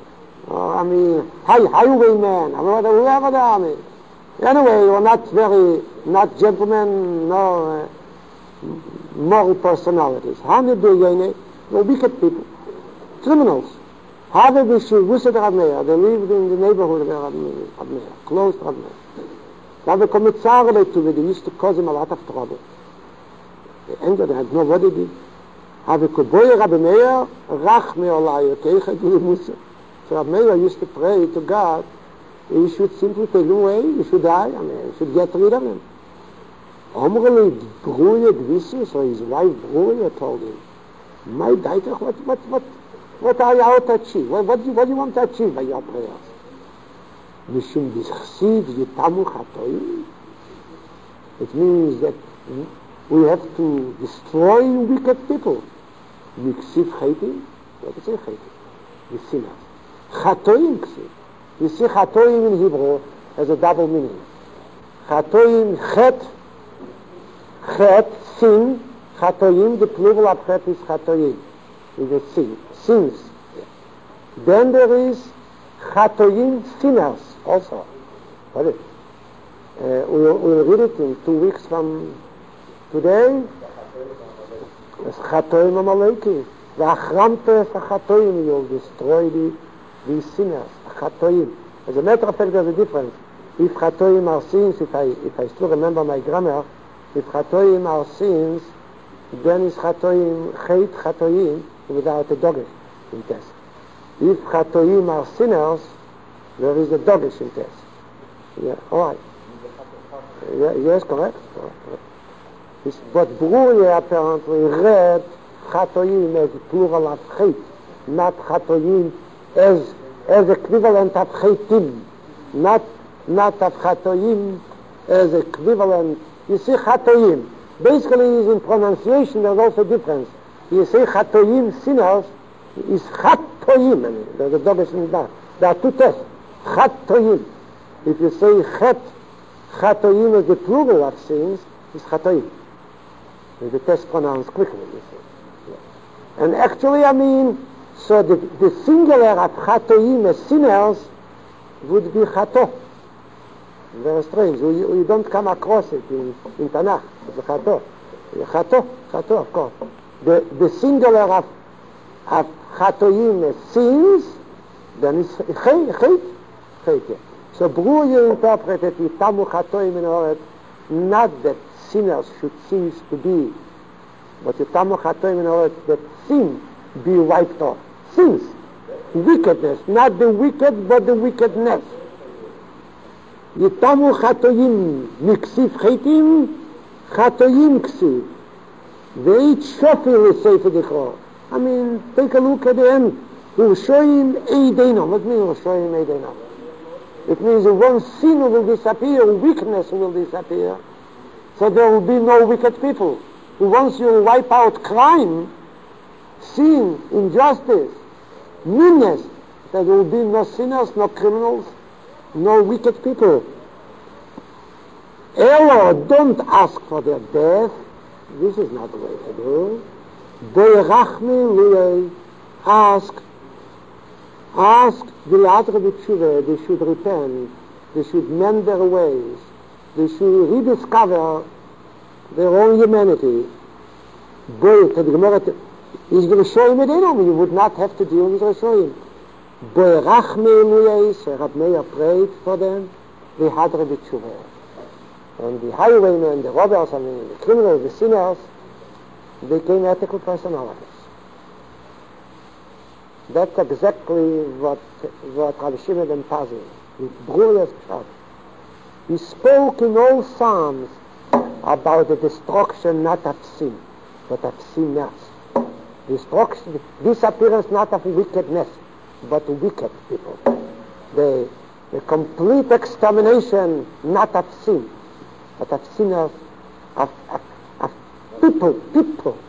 Highwaymen, whoever they are. Anyway, you're not gentlemen, no moral personalities. They're wicked people, criminals. They lived in the neighborhood of Rav Meir, close to Rav Meir. Now the Kommissar they used to cause him a lot of trouble. The end of it had nobody did. So Rav Meir used to pray to God, he should simply take him away, he should die, he should get rid of him. So his wife Bruye told him, my Daitach, what are you out to achieve? What do you want to achieve by your prayers? It means that we have to destroy wicked people. Miksiv chaitim? What is it chaitim? The sinners. Chatoim ksiv. You see chatoim in Hebrew has a double meaning. Chatoim, chet, sin. Chatoim, the plural of chet is chatoim. Is a sin. Sins. Then there is chatoim, sinners also. What is it? We'll read it in 2 weeks from today. It's chatoim amaleki. The achramte is a chatoim. You'll destroy the sinners. Chatoim. As a matter of fact, there's a difference. If chatoim are sins, if I still remember my grammar, if chatoim are sins, then is chatoim chet chatoim without a dogesh in test. If chatoim are sinners, there is a dogesh in test. Yeah, all right. Yes, correct. But Bruye apparently read chatoim as plural of chet, not chatoim as equivalent of chetim, not of chatoim as equivalent. You see chatoim, basically is in pronunciation there's also a difference. You say chatoim, sinners, is chatoim, there's a dogesh in that. There are two tests, chatoim. If you say chatoim as the plural of sins, is chatoim. The test pronounced quickly, you see. Yeah. And actually, so the singular of chatoim as sinners would be chato. Very strange. You don't come across it in Tanakh. It's chato. Chato, of course. The singular of chatoim as sins, then it's chet. So Bruye interpreted Yitamu chatoim in Oret, not that sinners should cease to be, but Yitamu chatoim in Oret, that sin be wiped off. Sins, wickedness, not the wicked, but the wickedness. Yitamu chatoyim miksiv chaitim, chatoyim ksiv. Ve'it shofir l'sefer dikro. I mean, take a look at the end. Urushoyim eidenom. What means Urushoyim eidenom? It means one sin will disappear, weakness will disappear. So there will be no wicked people. Once you wipe out crime, sin, injustice, meanness, there will be no sinners, no criminals, no wicked people. Elo, don't ask for their death. This is not the way to do. Be'rachmi luyei, ask V'ladre b'tshuva, they should repent, they should mend their ways, they should rediscover their own humanity. Boy, the Gemara is Rishoyim Edenom, you would not have to deal with Rishoyim. Boy, Rachmei Luyei, so Rab Meir prayed for them, V'hadre b'tshuva. And the highwaymen, the robbers, the criminals, the sinners, became ethical personalities. That's exactly what Rabbi Shimon ben Pazi, with brilliant shot. He spoke in all Psalms about the destruction not of sin, but of sinners. Destruction, disappearance not of wickedness, but wicked people. The complete extermination not of sin, but of sinners, of people.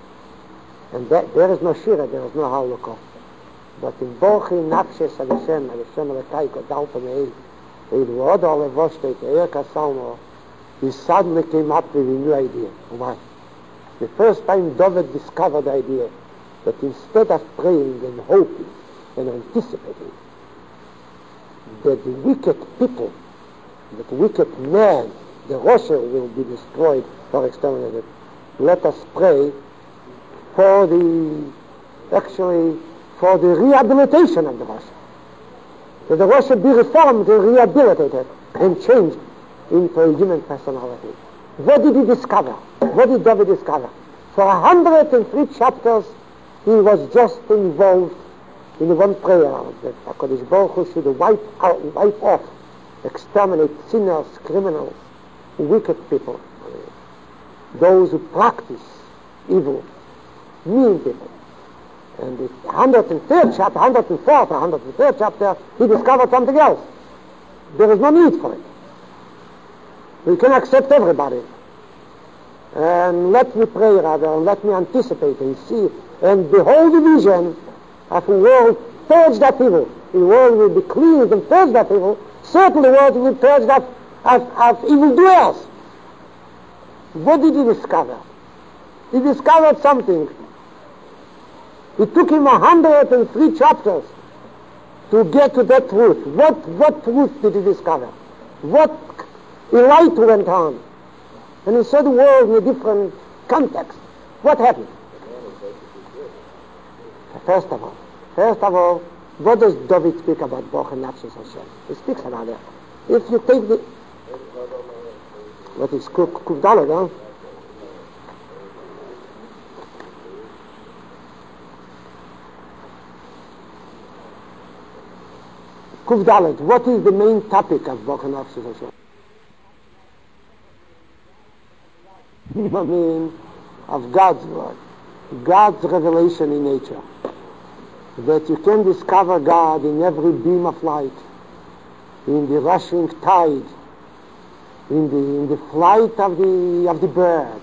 And there is no Shira, there is no Holocaust. But in Bochi Nafshes Hashem Alakai Kodalta Mei, Eid All Levoshte, Erka Salmo, he suddenly came up with a new idea. Why? The first time David discovered the idea that instead of praying and hoping and anticipating that the wicked people, that the wicked man, the Rosher will be destroyed or exterminated, let us pray for the rehabilitation of the Rosher. That the Rosher be reformed and rehabilitated and changed into a human personality. What did he discover? What did David discover? For 103 chapters he was just involved in one prayer that HaKadosh Baruch Hu should wipe off, exterminate sinners, criminals, wicked people, those who practice evil, mean people. And the 103rd chapter, 104th, 103rd chapter, he discovered something else. There is no need for it. We can accept everybody. And let me pray rather, and let me anticipate and see, and behold the vision of a world purged of evil. The world will be cleansed and purged of evil. Certainly the world will be purged of evildoers. What did he discover? He discovered something. It took him 103 chapters to get to that truth. What truth did he discover? What light went on? And he saw the world in a different context. What happened? First of all, what does David speak about Boch and Nafshes Hashem? He speaks about that. If you take the... What is Kuf Dalet, huh? Kuf Dalet, what is the main topic of Boch and Nafshes Hashem? I mean, of God's word, God's revelation in nature. That you can discover God in every beam of light, in the rushing tide, in the flight of the bird,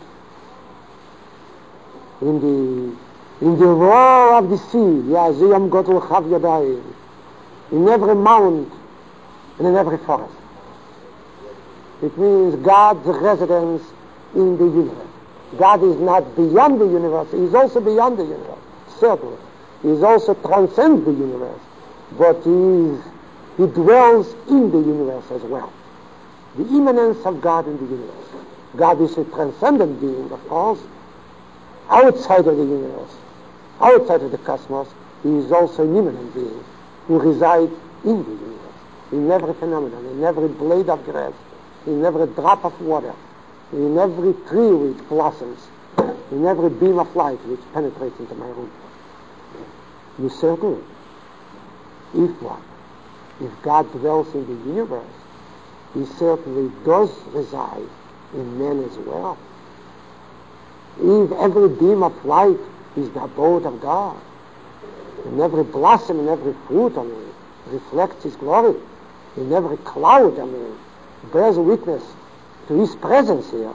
in the roar of the sea, Yaziyam Gotul Chav Yadayim, in every mound and in every forest. It means God's residence in the universe. God is not beyond the universe, He is also beyond the universe, certainly. He is also transcends the universe, but He dwells in the universe as well. The immanence of God in the universe. God is a transcendent being, of course, outside of the universe, outside of the cosmos. He is also an immanent being who resides in the universe, in every phenomenon, in every blade of grass, in every drop of water, in every tree which blossoms, in every beam of light which penetrates into my room. You certainly, if God dwells in the universe, He certainly does reside in man as well. If every beam of light is the abode of God, and every blossom and every fruit, reflects His glory, in every cloud, bears witness to His presence here.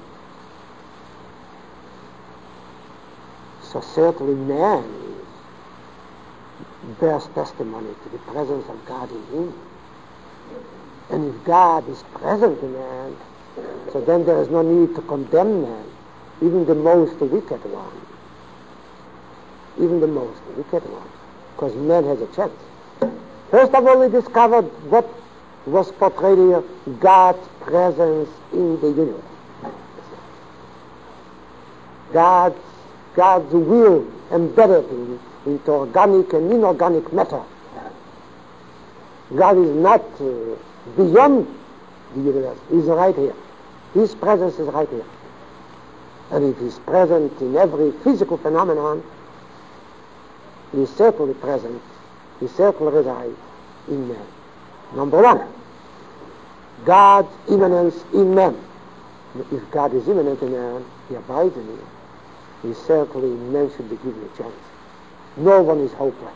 So certainly man bears testimony to the presence of God in him. And if God is present in man, so then there is no need to condemn man, even the most wicked one. Even the most wicked one. Because man has a chance. First of all, we discovered what was portrayed here, God's presence in the universe. God's will embedded into organic and inorganic matter. God is not beyond the universe. He's right here. His presence is right here. And if He's present in every physical phenomenon, He is certainly present. He certainly resides in man. Number one, God's immanence in man. If God is immanent in man, He abides in him. He certainly, man should be given a chance. No one is hopeless.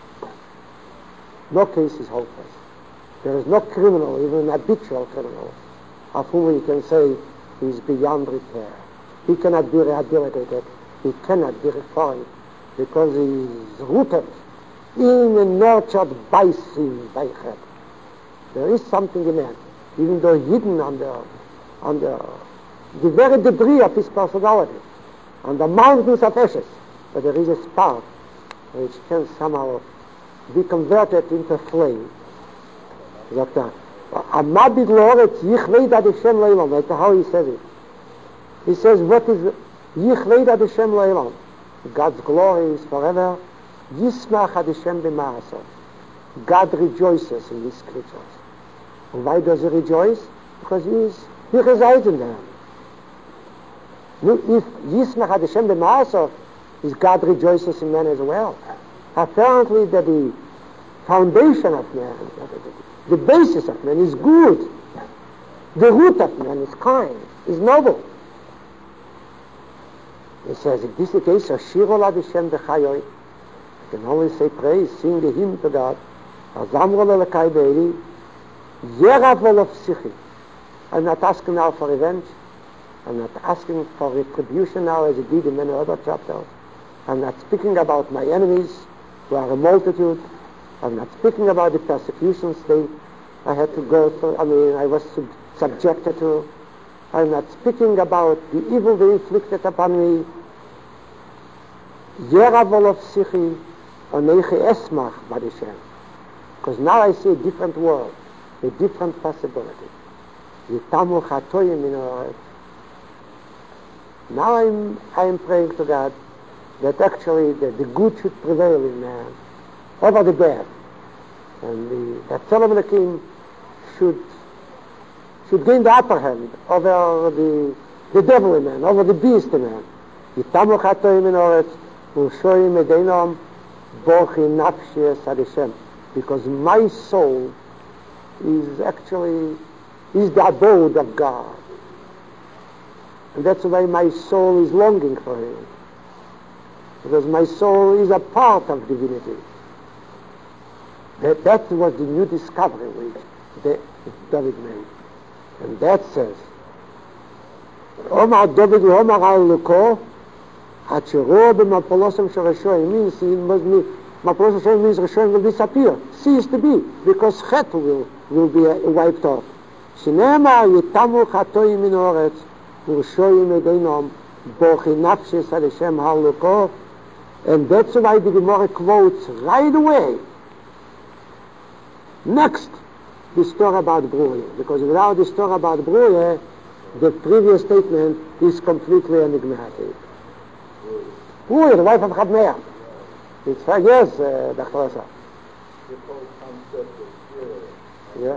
No case is hopeless. There is no criminal, even an habitual criminal, of whom we can say he is beyond repair. He cannot be rehabilitated. He cannot be reformed because he is rooted in and nurtured by sin, by hate. There is something in man, even though hidden under the very debris of his personality, under mountains of ashes, but there is a spark which can somehow be converted into flame. Sagt Amad B'Gloretz Yichleid Ad Hashem Leilam. That's how he says it. He says, what is Yichleid Ad Hashem Leilam? God's glory is forever. Yismach Ad Hashem B'Ma'asov. God rejoices in His creatures. And why does He rejoice? Because He resides in them. If Yismach Ad Hashem B'Ma'asov, is God rejoices in man as well. Apparently that the foundation of man, the basis of man is good. The root of man is kind, is noble. He says, if this is the case, Ashirol Ad Hashem B'Chayoi, I can only say praise, sing the hymn to God. Azamrol Elekai Be'eli, Yerav Olav Psichi. I'm not asking now for revenge. I'm not asking for retribution now as he did in many other chapters. I'm not speaking about my enemies, who are a multitude. I'm not speaking about the persecutions I had to go through, I was subjected to. I'm not speaking about the evil they inflicted upon me. Yeravol of Sichi, Oneiche Esmach Badishem. Because now I see a different world, a different possibility. Yitamu Chatoyim in. Now I am praying to God that actually the good should prevail in man over the bad, and that Tzelem Elokim should gain the upper hand over the devil in man, over the beast in man. Yitamu Chatoyim in Oretz U'shoyim Edeinom Bochi Nafshi Es Ad Hashem, because my soul is the abode of God. And that's why my soul is longing for Him. Because my soul is a part of divinity. That was the new discovery which David made. And that says, Omar David Omar al-Luko, Hachero b'mapolosem sh'reshoim, means Mapolosem sh'reshoim means Reshoim will disappear, cease to be, because Chet will be wiped off. Shneemar yitamu chatoim min oretz, U'shoyim edeinom bochi nafshes ad Hashem haluko. And that's why the Gemara quotes right away next the story about Bruye, because without the story about Bruye, the previous statement is completely enigmatic. Bruye, the wife of Chabneah. It's 5 years, Dr. Osa. The whole concept of prayer, Yeah.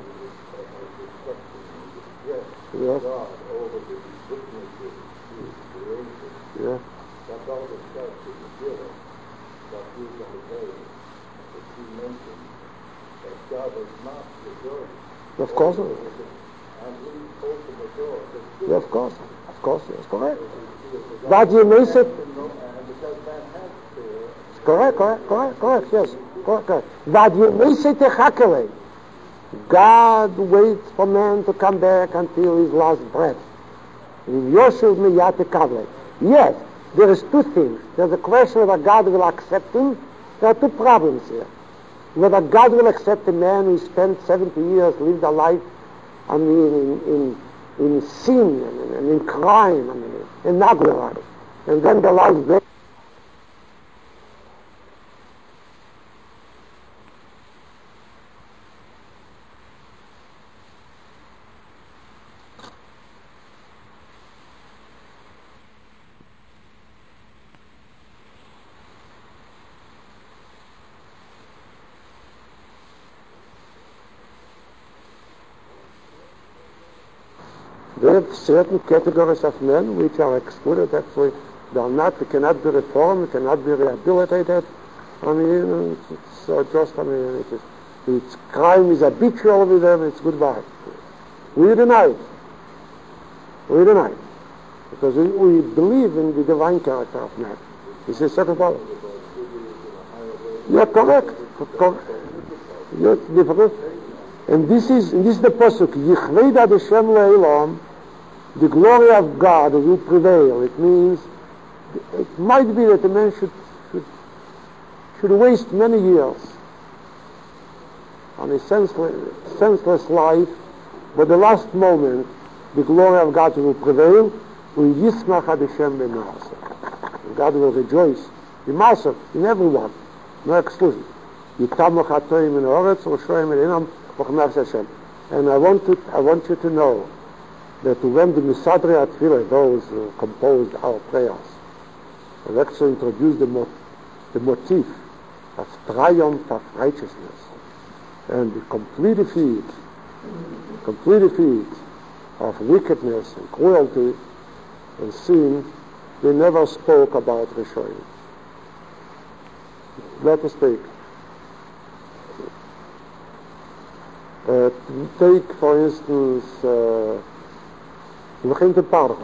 Yes. God over the witnesses to His creation. Yeah. That's all the starts in the beginning. About 300 days, that you mentioned that God has not rejoiced. Of course not. And Of course, yes, correct. But you miss it. Correct, yes. Correct. But you miss it a God waits for man to come back until his last breath. Yoshev miyat kavle. Yes, there is two things. There's a question whether God will accept him. There are two problems here. Whether God will accept a man who spent 70 years, lived a life, in sin and in crime and in nagla, and then the last day. There are certain categories of men which are excluded. Actually, they cannot be reformed, cannot be rehabilitated. It's crime is habitual with them. It's goodbye. We deny it, because we believe in the divine character of man. This is second part. Yeah, correct. Yes, difficult. And this is the pasuk. Yichved ad Hashem le'olam. The glory of God will prevail. It means it might be that a man should waste many years on a senseless life, but the last moment, the glory of God will prevail. Yismach ad Hashem b'ma'aseh. God will rejoice in Ma'aseh, in everyone, no exclusion. Yitamach hatoim in haaretz v'shoim elinam v'chnas Hashem. And I want you to know that when the Misadri Atfilah, those who composed our prayers, have actually introduced the motif of triumph of righteousness and the complete defeat of wickedness and cruelty and sin, they never spoke about Rishonim. Let us take, for instance, וכן תפרחו.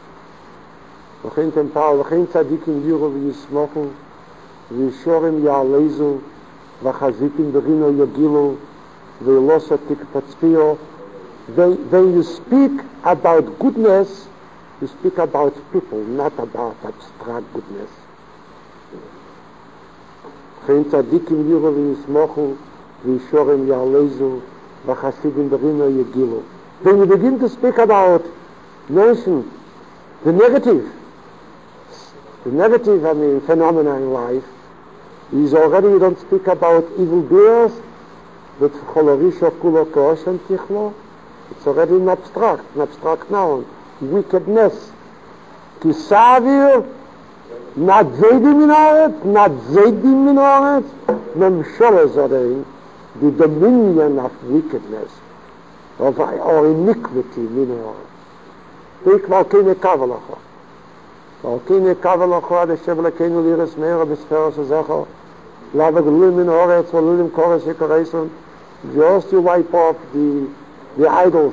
וכן צדיקים יורו וישמחו, וישורים יעלזו, וחזיקים ברינו יגילו, ולוסו תקפצפיו. When you speak about goodness, you speak about people, not about abstract goodness. וכן צדיקים יורו וישמחו, וישורים יעלזו, וחזיקים ברינו יגילו. When you begin to speak about mention the negative phenomena in life is already, you don't speak about evildoers, but it's already an abstract noun, wickedness. Kisavir, not Zaydim Minoret, Memshola Zorein, the dominion of wickedness, or iniquity Minoret. Take Valkine Kavalacha. Valkine Kavalacha, the Shevlakeinu Liris Meira Bisferos Zecho, Lava Glulim Oretz, Valulim Koras Hikareson, just to wipe off the idols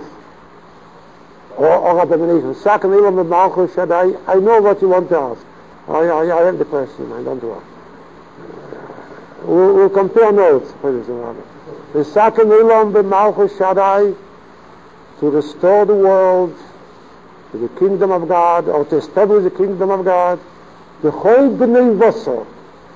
or abominations. Second, Ilam Malchus Shaddai, I know what you want to ask. I have the question, I don't worry. We'll compare notes, please. The second Ilam Malchus Shaddai, to restore the world to the kingdom of God, or to establish the kingdom of God, the whole B'nai Vosor,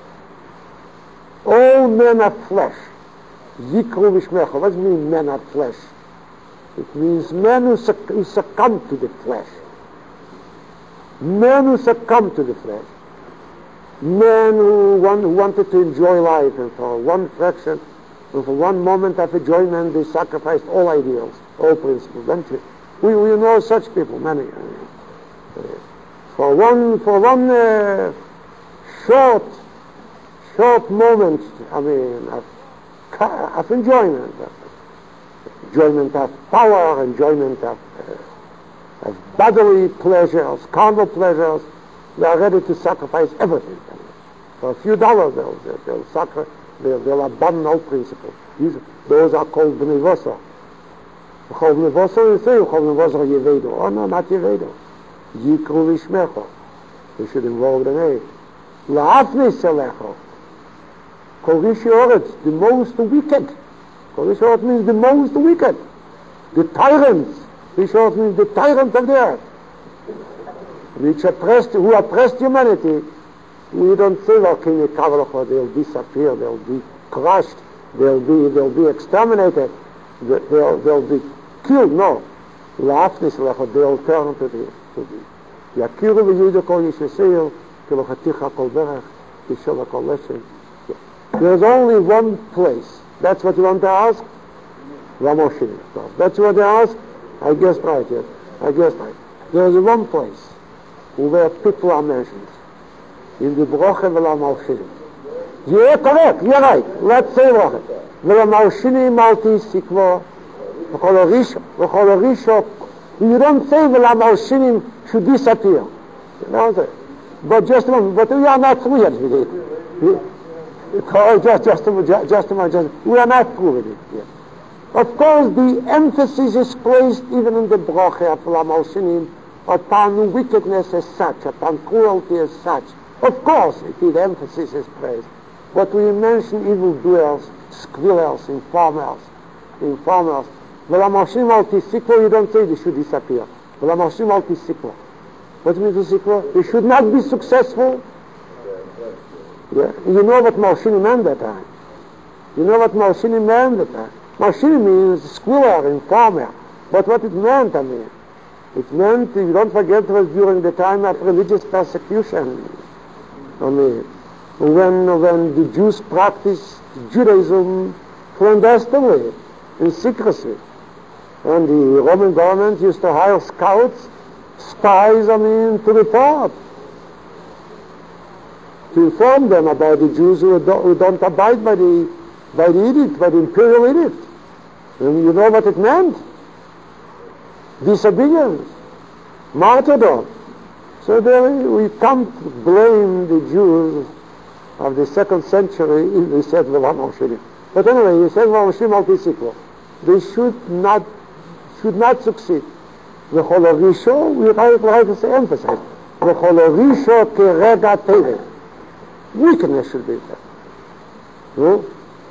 all men of flesh, Yikru Vishmecha. What does it mean, men of flesh? It means men who succumb to the flesh. Men who succumb to the flesh. Men who wanted to enjoy life, and for one fraction, and for one moment of enjoyment, they sacrificed all ideals, all principles, don't you? We know such people, many. For one short moment, of enjoyment of power, enjoyment of bodily pleasures, carnal pleasures, they are ready to sacrifice everything. For a few dollars, they'll abandon all principles. Those are called B'nai Vosor. V'chol nevosar Yisrael, v'chol nevosar Yevedo. Oh no, not Yevedo. Yikru Lishmecho. We should involve the name. La'afnis Elecho. Kol Rishi Oretz, the most wicked. Kol Rishi Oretz means the most wicked. The tyrants. Rishi Oretz means the tyrant of the earth. Who oppressed humanity. We don't say, they'll disappear, they'll be crushed, they'll be exterminated, they'll be killed. No. They'll turn to the Yakiru v'yidu kol yishesir, kilochaticha kol berach, yishova kol leshem. There's only one place. That's what you want to ask? Ramoshin. That's what you ask? I guess right, yes. I guess right. There's one place where people are mentioned. In the Broche v'la-Malshinim. You're correct, you're right. Let's say Broche. V'la-Malshinim alti sikvo v'chol harisho. You don't say v'la-Malshinim should disappear. You know, but just a moment, but we are not through yet with it. Just a moment, we are not through with it yet. Of course, the emphasis is placed even in the Broche of v'la-Malshinim upon wickedness as such, upon cruelty as such. Of course, the emphasis is placed. But we mention evildoers, squillers, informers. V'la-Malshinim al-Tisiklo, you don't say they should disappear. V'la-Malshinim al-Tisiklo. What do you mean Tisiklo? They should not be successful. Yeah. You know what Malshinim meant that time. Malshinim means squiller, informer. But what it meant, it meant, you don't forget, it was during the time of religious persecution. When the Jews practiced Judaism clandestinely, in secrecy. And the Roman government used to hire scouts, spies, to report. To inform them about the Jews who don't abide by the edict, by the imperial edict. And you know what it meant? Disobedience, martyrdom. So there we can't blame the Jews of the 2nd century if they said v'la-Malshinim. But anyway, he said v'la-Malshinim al-Tisiklo. They should not succeed. V'chol harisho, we try to say, emphasize. V'chol harisho kerega tevei. Weakness should be there. No?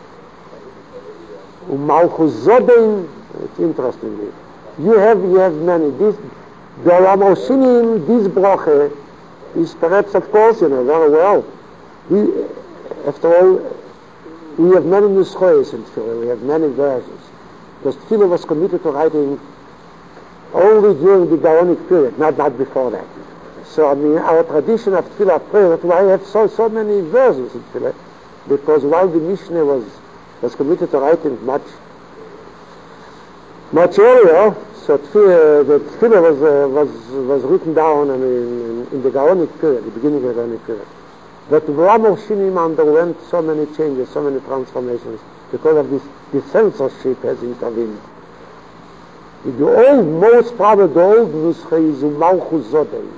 U'malchus zodein, it's interesting. You have many. The Ramoshinim, this broche, is perhaps, of course, very well. After all, we have many nuschoes in Tefillah, we have many versions. Because Tefillah was committed to writing only during the Gaonic period, not before that. So, our tradition of Tefillah prayer, that's why I have so many versions in Tefillah, because while the Mishnah was committed to writing much earlier, so the Tefillah was written down in the Gaonic period, the beginning of the Gaonic period. But Ramoshinim underwent so many changes, so many transformations, because of this, the censorship has intervened. Most probably the old Nusche is Malchus Zodei.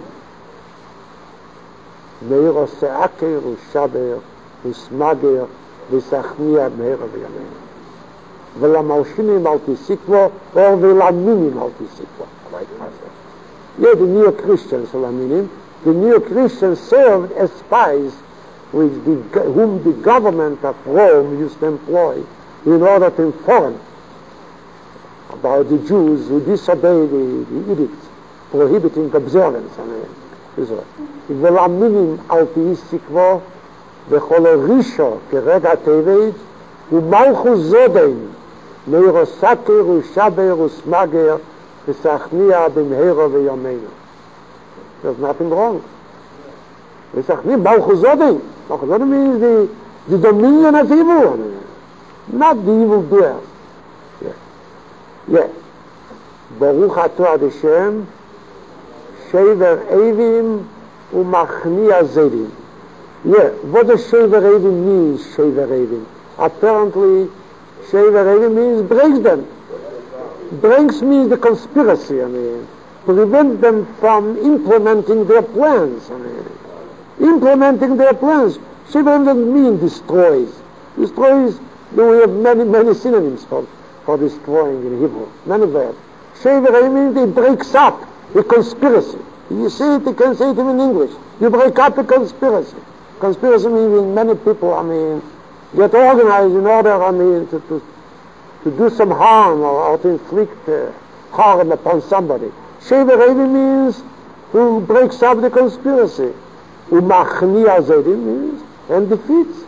Meir Se'aker, Ushaber, Usmager, V'Sachnia, Meir V'Yamein. V'la-Malshinim al-Tisiklo, or V'la-Minim al-Tisiklo. Yeah, the neo-Christians, the neo-Christians served as spies whom the government of Rome used to employ in order to inform about the Jews who disobey the edicts prohibiting observance. V'la-Minim al-Tisiklo, V'chol harisho kerega tevei, U'malchus zodein, Meir Saker, Ushaber, Usmager, V'Sachnia, B'mheira V'Yameinu. There's nothing wrong. V'Sachnia, Malchus zodein. Malchus zodein means the dominion of evil, not the evil doers. Yeah. Baruch atah ad Hashem, Shever Evim U'machnia Zedim. Yeah, what does Shever Evim mean, Shever Evim? Apparently, Shever Evim means breaks them. Breaks means the conspiracy, prevent them from implementing their plans. Implementing their plans. Shever Evim doesn't mean destroys. Destroys, we have many synonyms for. for destroying in Hebrew. Many words. Sheverei means it breaks up a conspiracy. You see it, you can say it in English. You break up a conspiracy. Conspiracy means many people, get organized in order, to do some harm or to inflict harm upon somebody. Sheverei means who breaks up the conspiracy. Umachni azedim means and defeats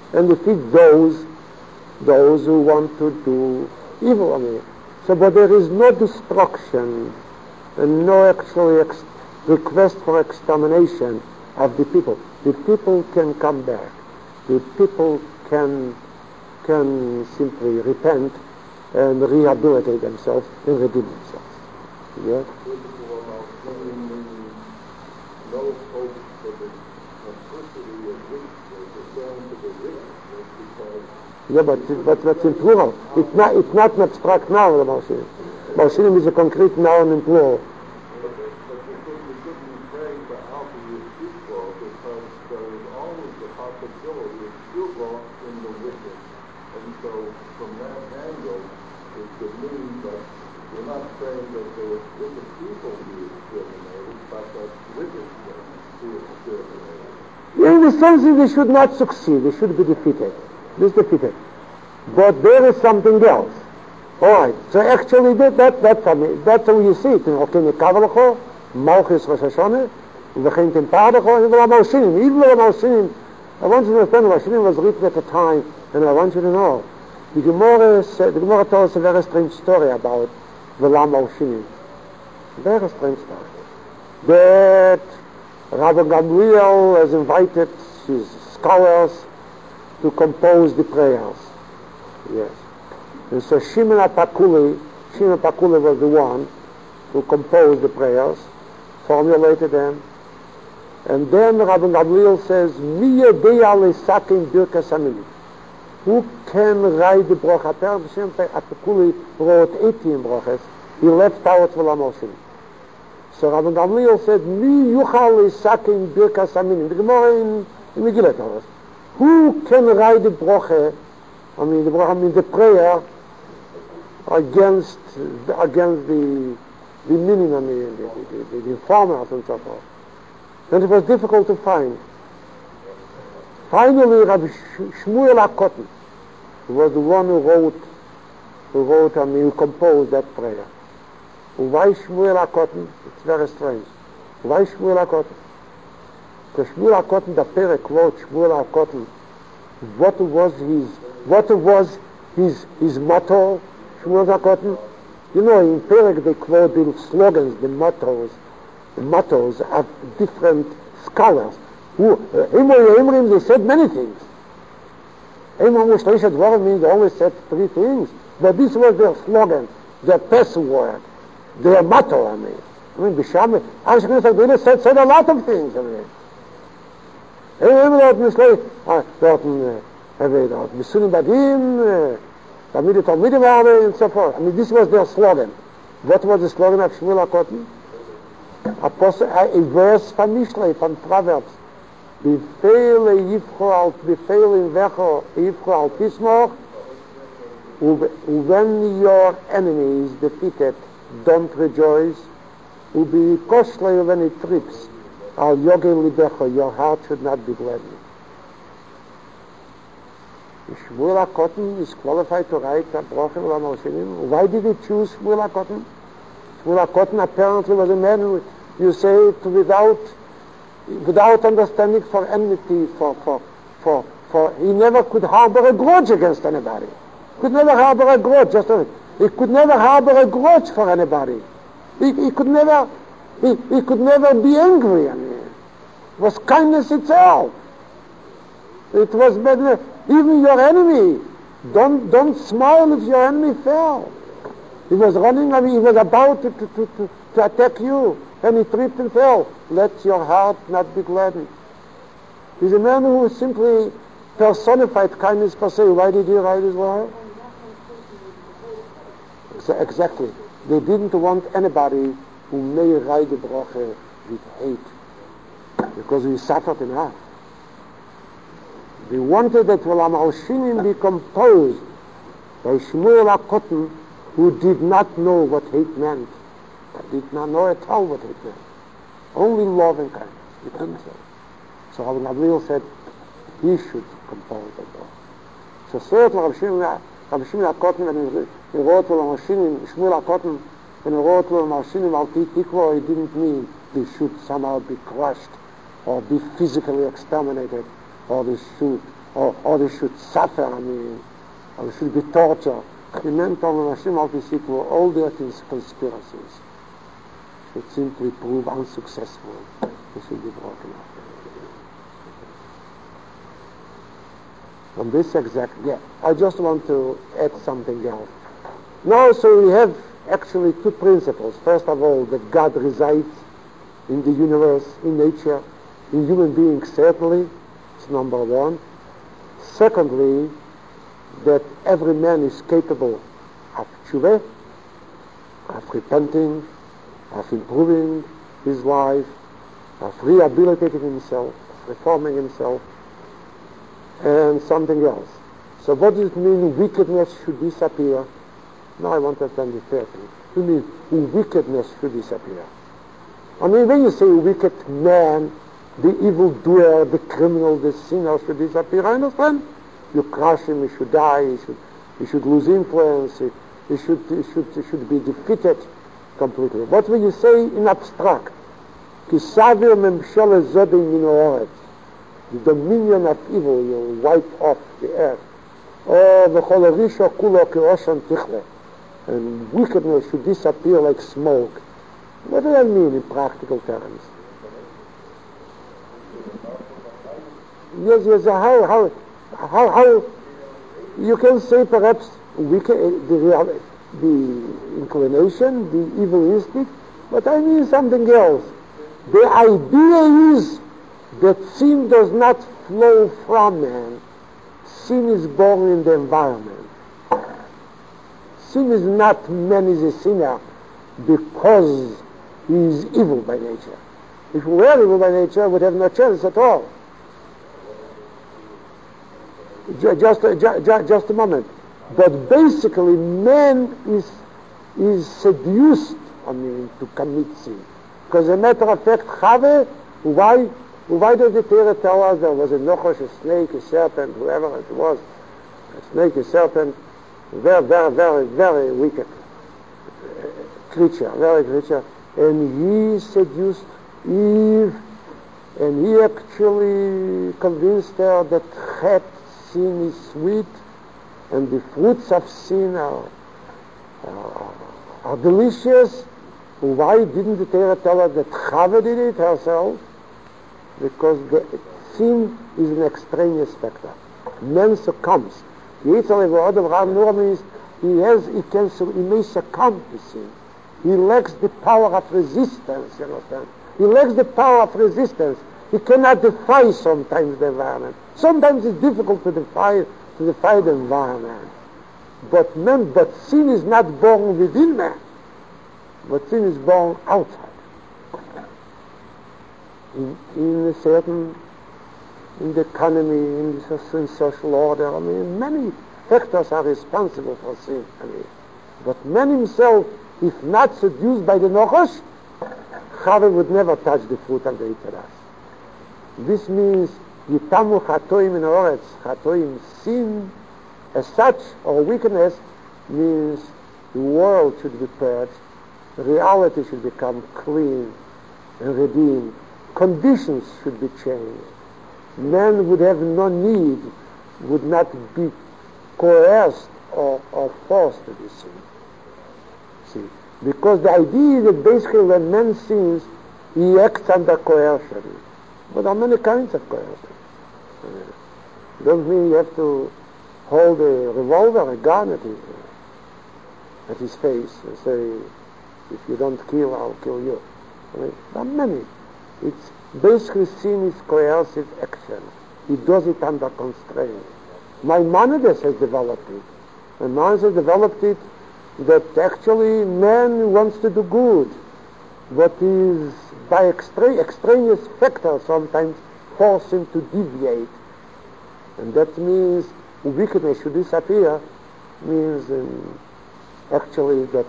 those who want to do evil. But there is no destruction and no actually request for extermination of the people. The people can come back. The people can simply repent and rehabilitate themselves and redeem themselves. Yeah? No hope for the simplicity of which was referring to the rich because... Yeah, but that's in plural. It's not an abstract noun, the Marshinim. Marshinim is a concrete noun in plural. But you couldn't pray for Alpha Yisrael because there is always the possibility of Yisrael in the wicked. And so from that angle, it could mean that you're not saying that the wicked people be exterminated, but that wicked be exterminated. In the sense that they should not succeed, they should be defeated. But there is something else. Alright, so actually that's how you see it. In Kavalacho, Malchus Rosh Hashanah, in Pardacho, and the Marshinim. Even the Marshinim, I want you to understand, the Marshinim was written at a time, and I want you to know, the Gemara tells us a very strange story about the Marshinim. Very strange story. That Rabbi Gamliel has invited his scholars to compose the prayers. Yes. And so Shimon HaPakuli was the one who composed the prayers, formulated them, and then Rabbi Gamliel says, Mi yodea lesakin birkas hamini. Who can write the brocha? Apparently Shimon HaPakuli wrote 18 brochas. He left out V'la Moshinim. So Rabbi Gamliel said, Mi yuchal lesakin birkas hamini. The Gemara in Megillah tells us, who can write the brocha? The prayer against the minimum, the informers and so forth. And it was difficult to find. Finally, Rabbi Shmuel HaKotten was the one who composed that prayer. Why Shmuel HaKotten? It's very strange. Why Shmuel HaKotten? Because Shmuel HaKotten, the Perek quotes Shmuel HaKotten. What was his motto, Shmuel HaKotten? In Perek they quote the slogans, the mottos of different scholars. They said many things. Means they only said 3 things, but this was their slogan, their password, their motto. Bisham, they said a lot of things. And so forth. This was their slogan. What was the slogan of Shmuel HaKotten? A verse from Mishlei, from Proverbs. Befehle in Vecho Yivcho al Tismoch, when your enemy is defeated, don't rejoice. Ubi Koshlei, when it trips, al Yogel Libecho, your heart should not be gladdened. Shmuel HaKotten is qualified to write a brocha V'la Moshinim. Why did he choose Shmuel HaKotten? Shmuel HaKotten apparently was a man who, you say it without understanding for enmity, he never could harbor a grudge against anybody. Could never harbor a grudge. He could never harbor a grudge for anybody. He could never be angry. It was kindness itself. It was better. Even your enemy, don't smile if your enemy fell. He was running, he was about to attack you, and he tripped and fell. Let your heart not be gladdened. He's a man who simply personified kindness per se. Why did he write his word? Exactly. They didn't want anybody who may write the bracha with hate, because he suffered enough. They wanted that V'la Moshinim be composed by Shmuel HaKotten, who did not know what hate meant. He did not know at all what hate meant. Only love and kindness. He couldn't say. So Rabbi Gamliel said he should compose the book. So certainly Rabbi Shimon HaKotten, when he wrote to Mashinim, Shmuel HaKotten, when he wrote to Mashinim Al Pi Tikva, he didn't mean they should somehow be crushed or be physically exterminated, or they should suffer, or they should be tortured. He meant on Mashinim Al Pi Tikva, all their conspiracies should simply prove unsuccessful. They should be broken up. On this I just want to add something else. Now, so we have actually two principles. First of all, that God resides in the universe, in nature, in human beings certainly. It's number one. Secondly, that every man is capable of tshuva, of repenting, of improving his life, of rehabilitating himself, of reforming himself, and something else. So what does it mean wickedness should disappear? Now I want to understand the third thing. It means wickedness should disappear. When you say wicked man, the evildoer, the criminal, the sinner should disappear, I understand. You crush him, he should die, he should lose influence, he should be defeated completely. But when you say in abstract, Kisavir memshele zodei min haaretz, the dominion of evil will wipe off the earth. Oh, v'chol harisha kulo ke'oshan tichle, and wickedness should disappear like smoke. What do I mean in practical terms? Yes, how you can say perhaps wicked, the inclination, the evil instinct, but I mean something else. The idea is that sin does not flow from man. Sin is born in the environment. Sin is not man is a sinner because he is evil by nature. If we were evil by nature, we would have no chance at all. Just a moment. But basically, man is seduced, to commit sin. Because as a matter of fact, Chave, why does the Torah tell us there was a nochosh, a snake, a serpent, whoever it was, a snake, a serpent, very, very, very, very wicked creature, and he seduced Eve, and he actually convinced her that chet, sin is sweet, and the fruits of sin are delicious. Why didn't the Torah tell us that Chava did it herself? Because the sin is an extraneous factor. Man succumbs. He may succumb to sin. He lacks the power of resistance, you understand? He lacks the power of resistance. He cannot defy sometimes the environment. Sometimes it's difficult to defy the environment. But sin is not born within man, but sin is born outside. In the economy, in social order, many factors are responsible for sin. But man himself, if not seduced by the nochosh, Chava would never touch the fruit of the Yitzaras. This means Yitamu chatoim in haaretz. Chatoim, sin as such, or wickedness, means the world should be purged, reality should become clean and redeemed, conditions should be changed. Man would have no need, would not be coerced or forced to do sin. See, because the idea is that basically when man sins, he acts under coercion. But there are many kinds of coercion. It doesn't mean you have to hold a revolver, a gun at his face and say, if you don't kill, I'll kill you. There are many. It's basically sin is coercive action. He does it under constraint. Maimonides has developed it. Maimonides has developed it that actually man wants to do good, but is by extraneous factors sometimes force him to deviate. And that means wickedness should disappear means actually that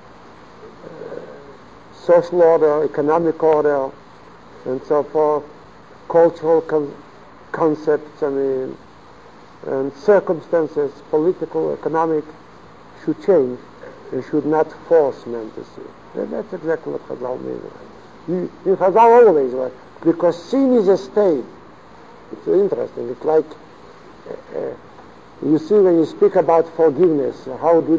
social order, economic order, and so forth, cultural concepts, and circumstances, political, economic, should change and should not force men to sin. And that's exactly what Chazal means. In Chazal always, right? Because sin is a state. It's interesting. It's like, you see when you speak about forgiveness, how did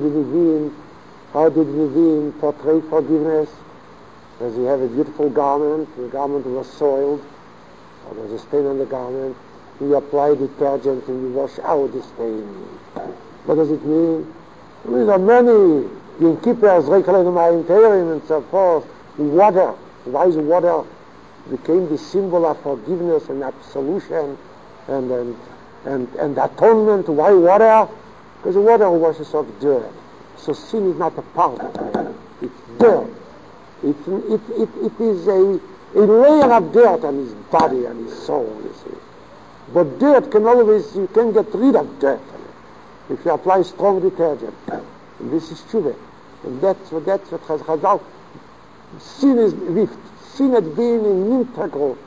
Levine portray forgiveness? Does he have a beautiful garment? The garment was soiled, or there's a stain on the garment. You apply detergent and you wash out the stain. What does it mean? There are many Yom-Kippurs, and so forth. Water. Why is water became the symbol of forgiveness and absolution and atonement? Why water? Because water washes off dirt. So sin is not a part of it. It's dirt. It is a layer of dirt on his body and his soul, you see. But dirt you can get rid of dirt if you apply strong detergent. And this is tshuva. And that's what Chazal. Sin had been an integral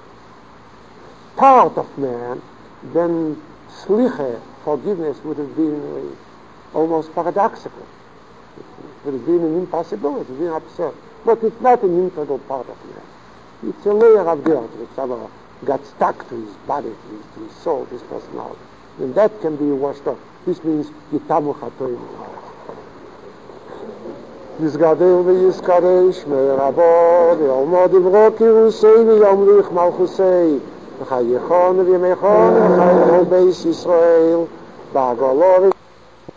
part of man, then slicha, forgiveness, would have been almost paradoxical. It would have been an impossibility, it would have been absurd. But it's not an integral part of man. It's a layer of dirt which somehow got stuck to his body, to his soul, to his personality. And that can be washed off. This means Yitamu Chatoim. Yizgadel v'yizkaresh me'rabo v'yomod ivro kirusei v'yomlich malchusei v'chayechon v'yemechon v'chayechon beis Yisrael ba'agolor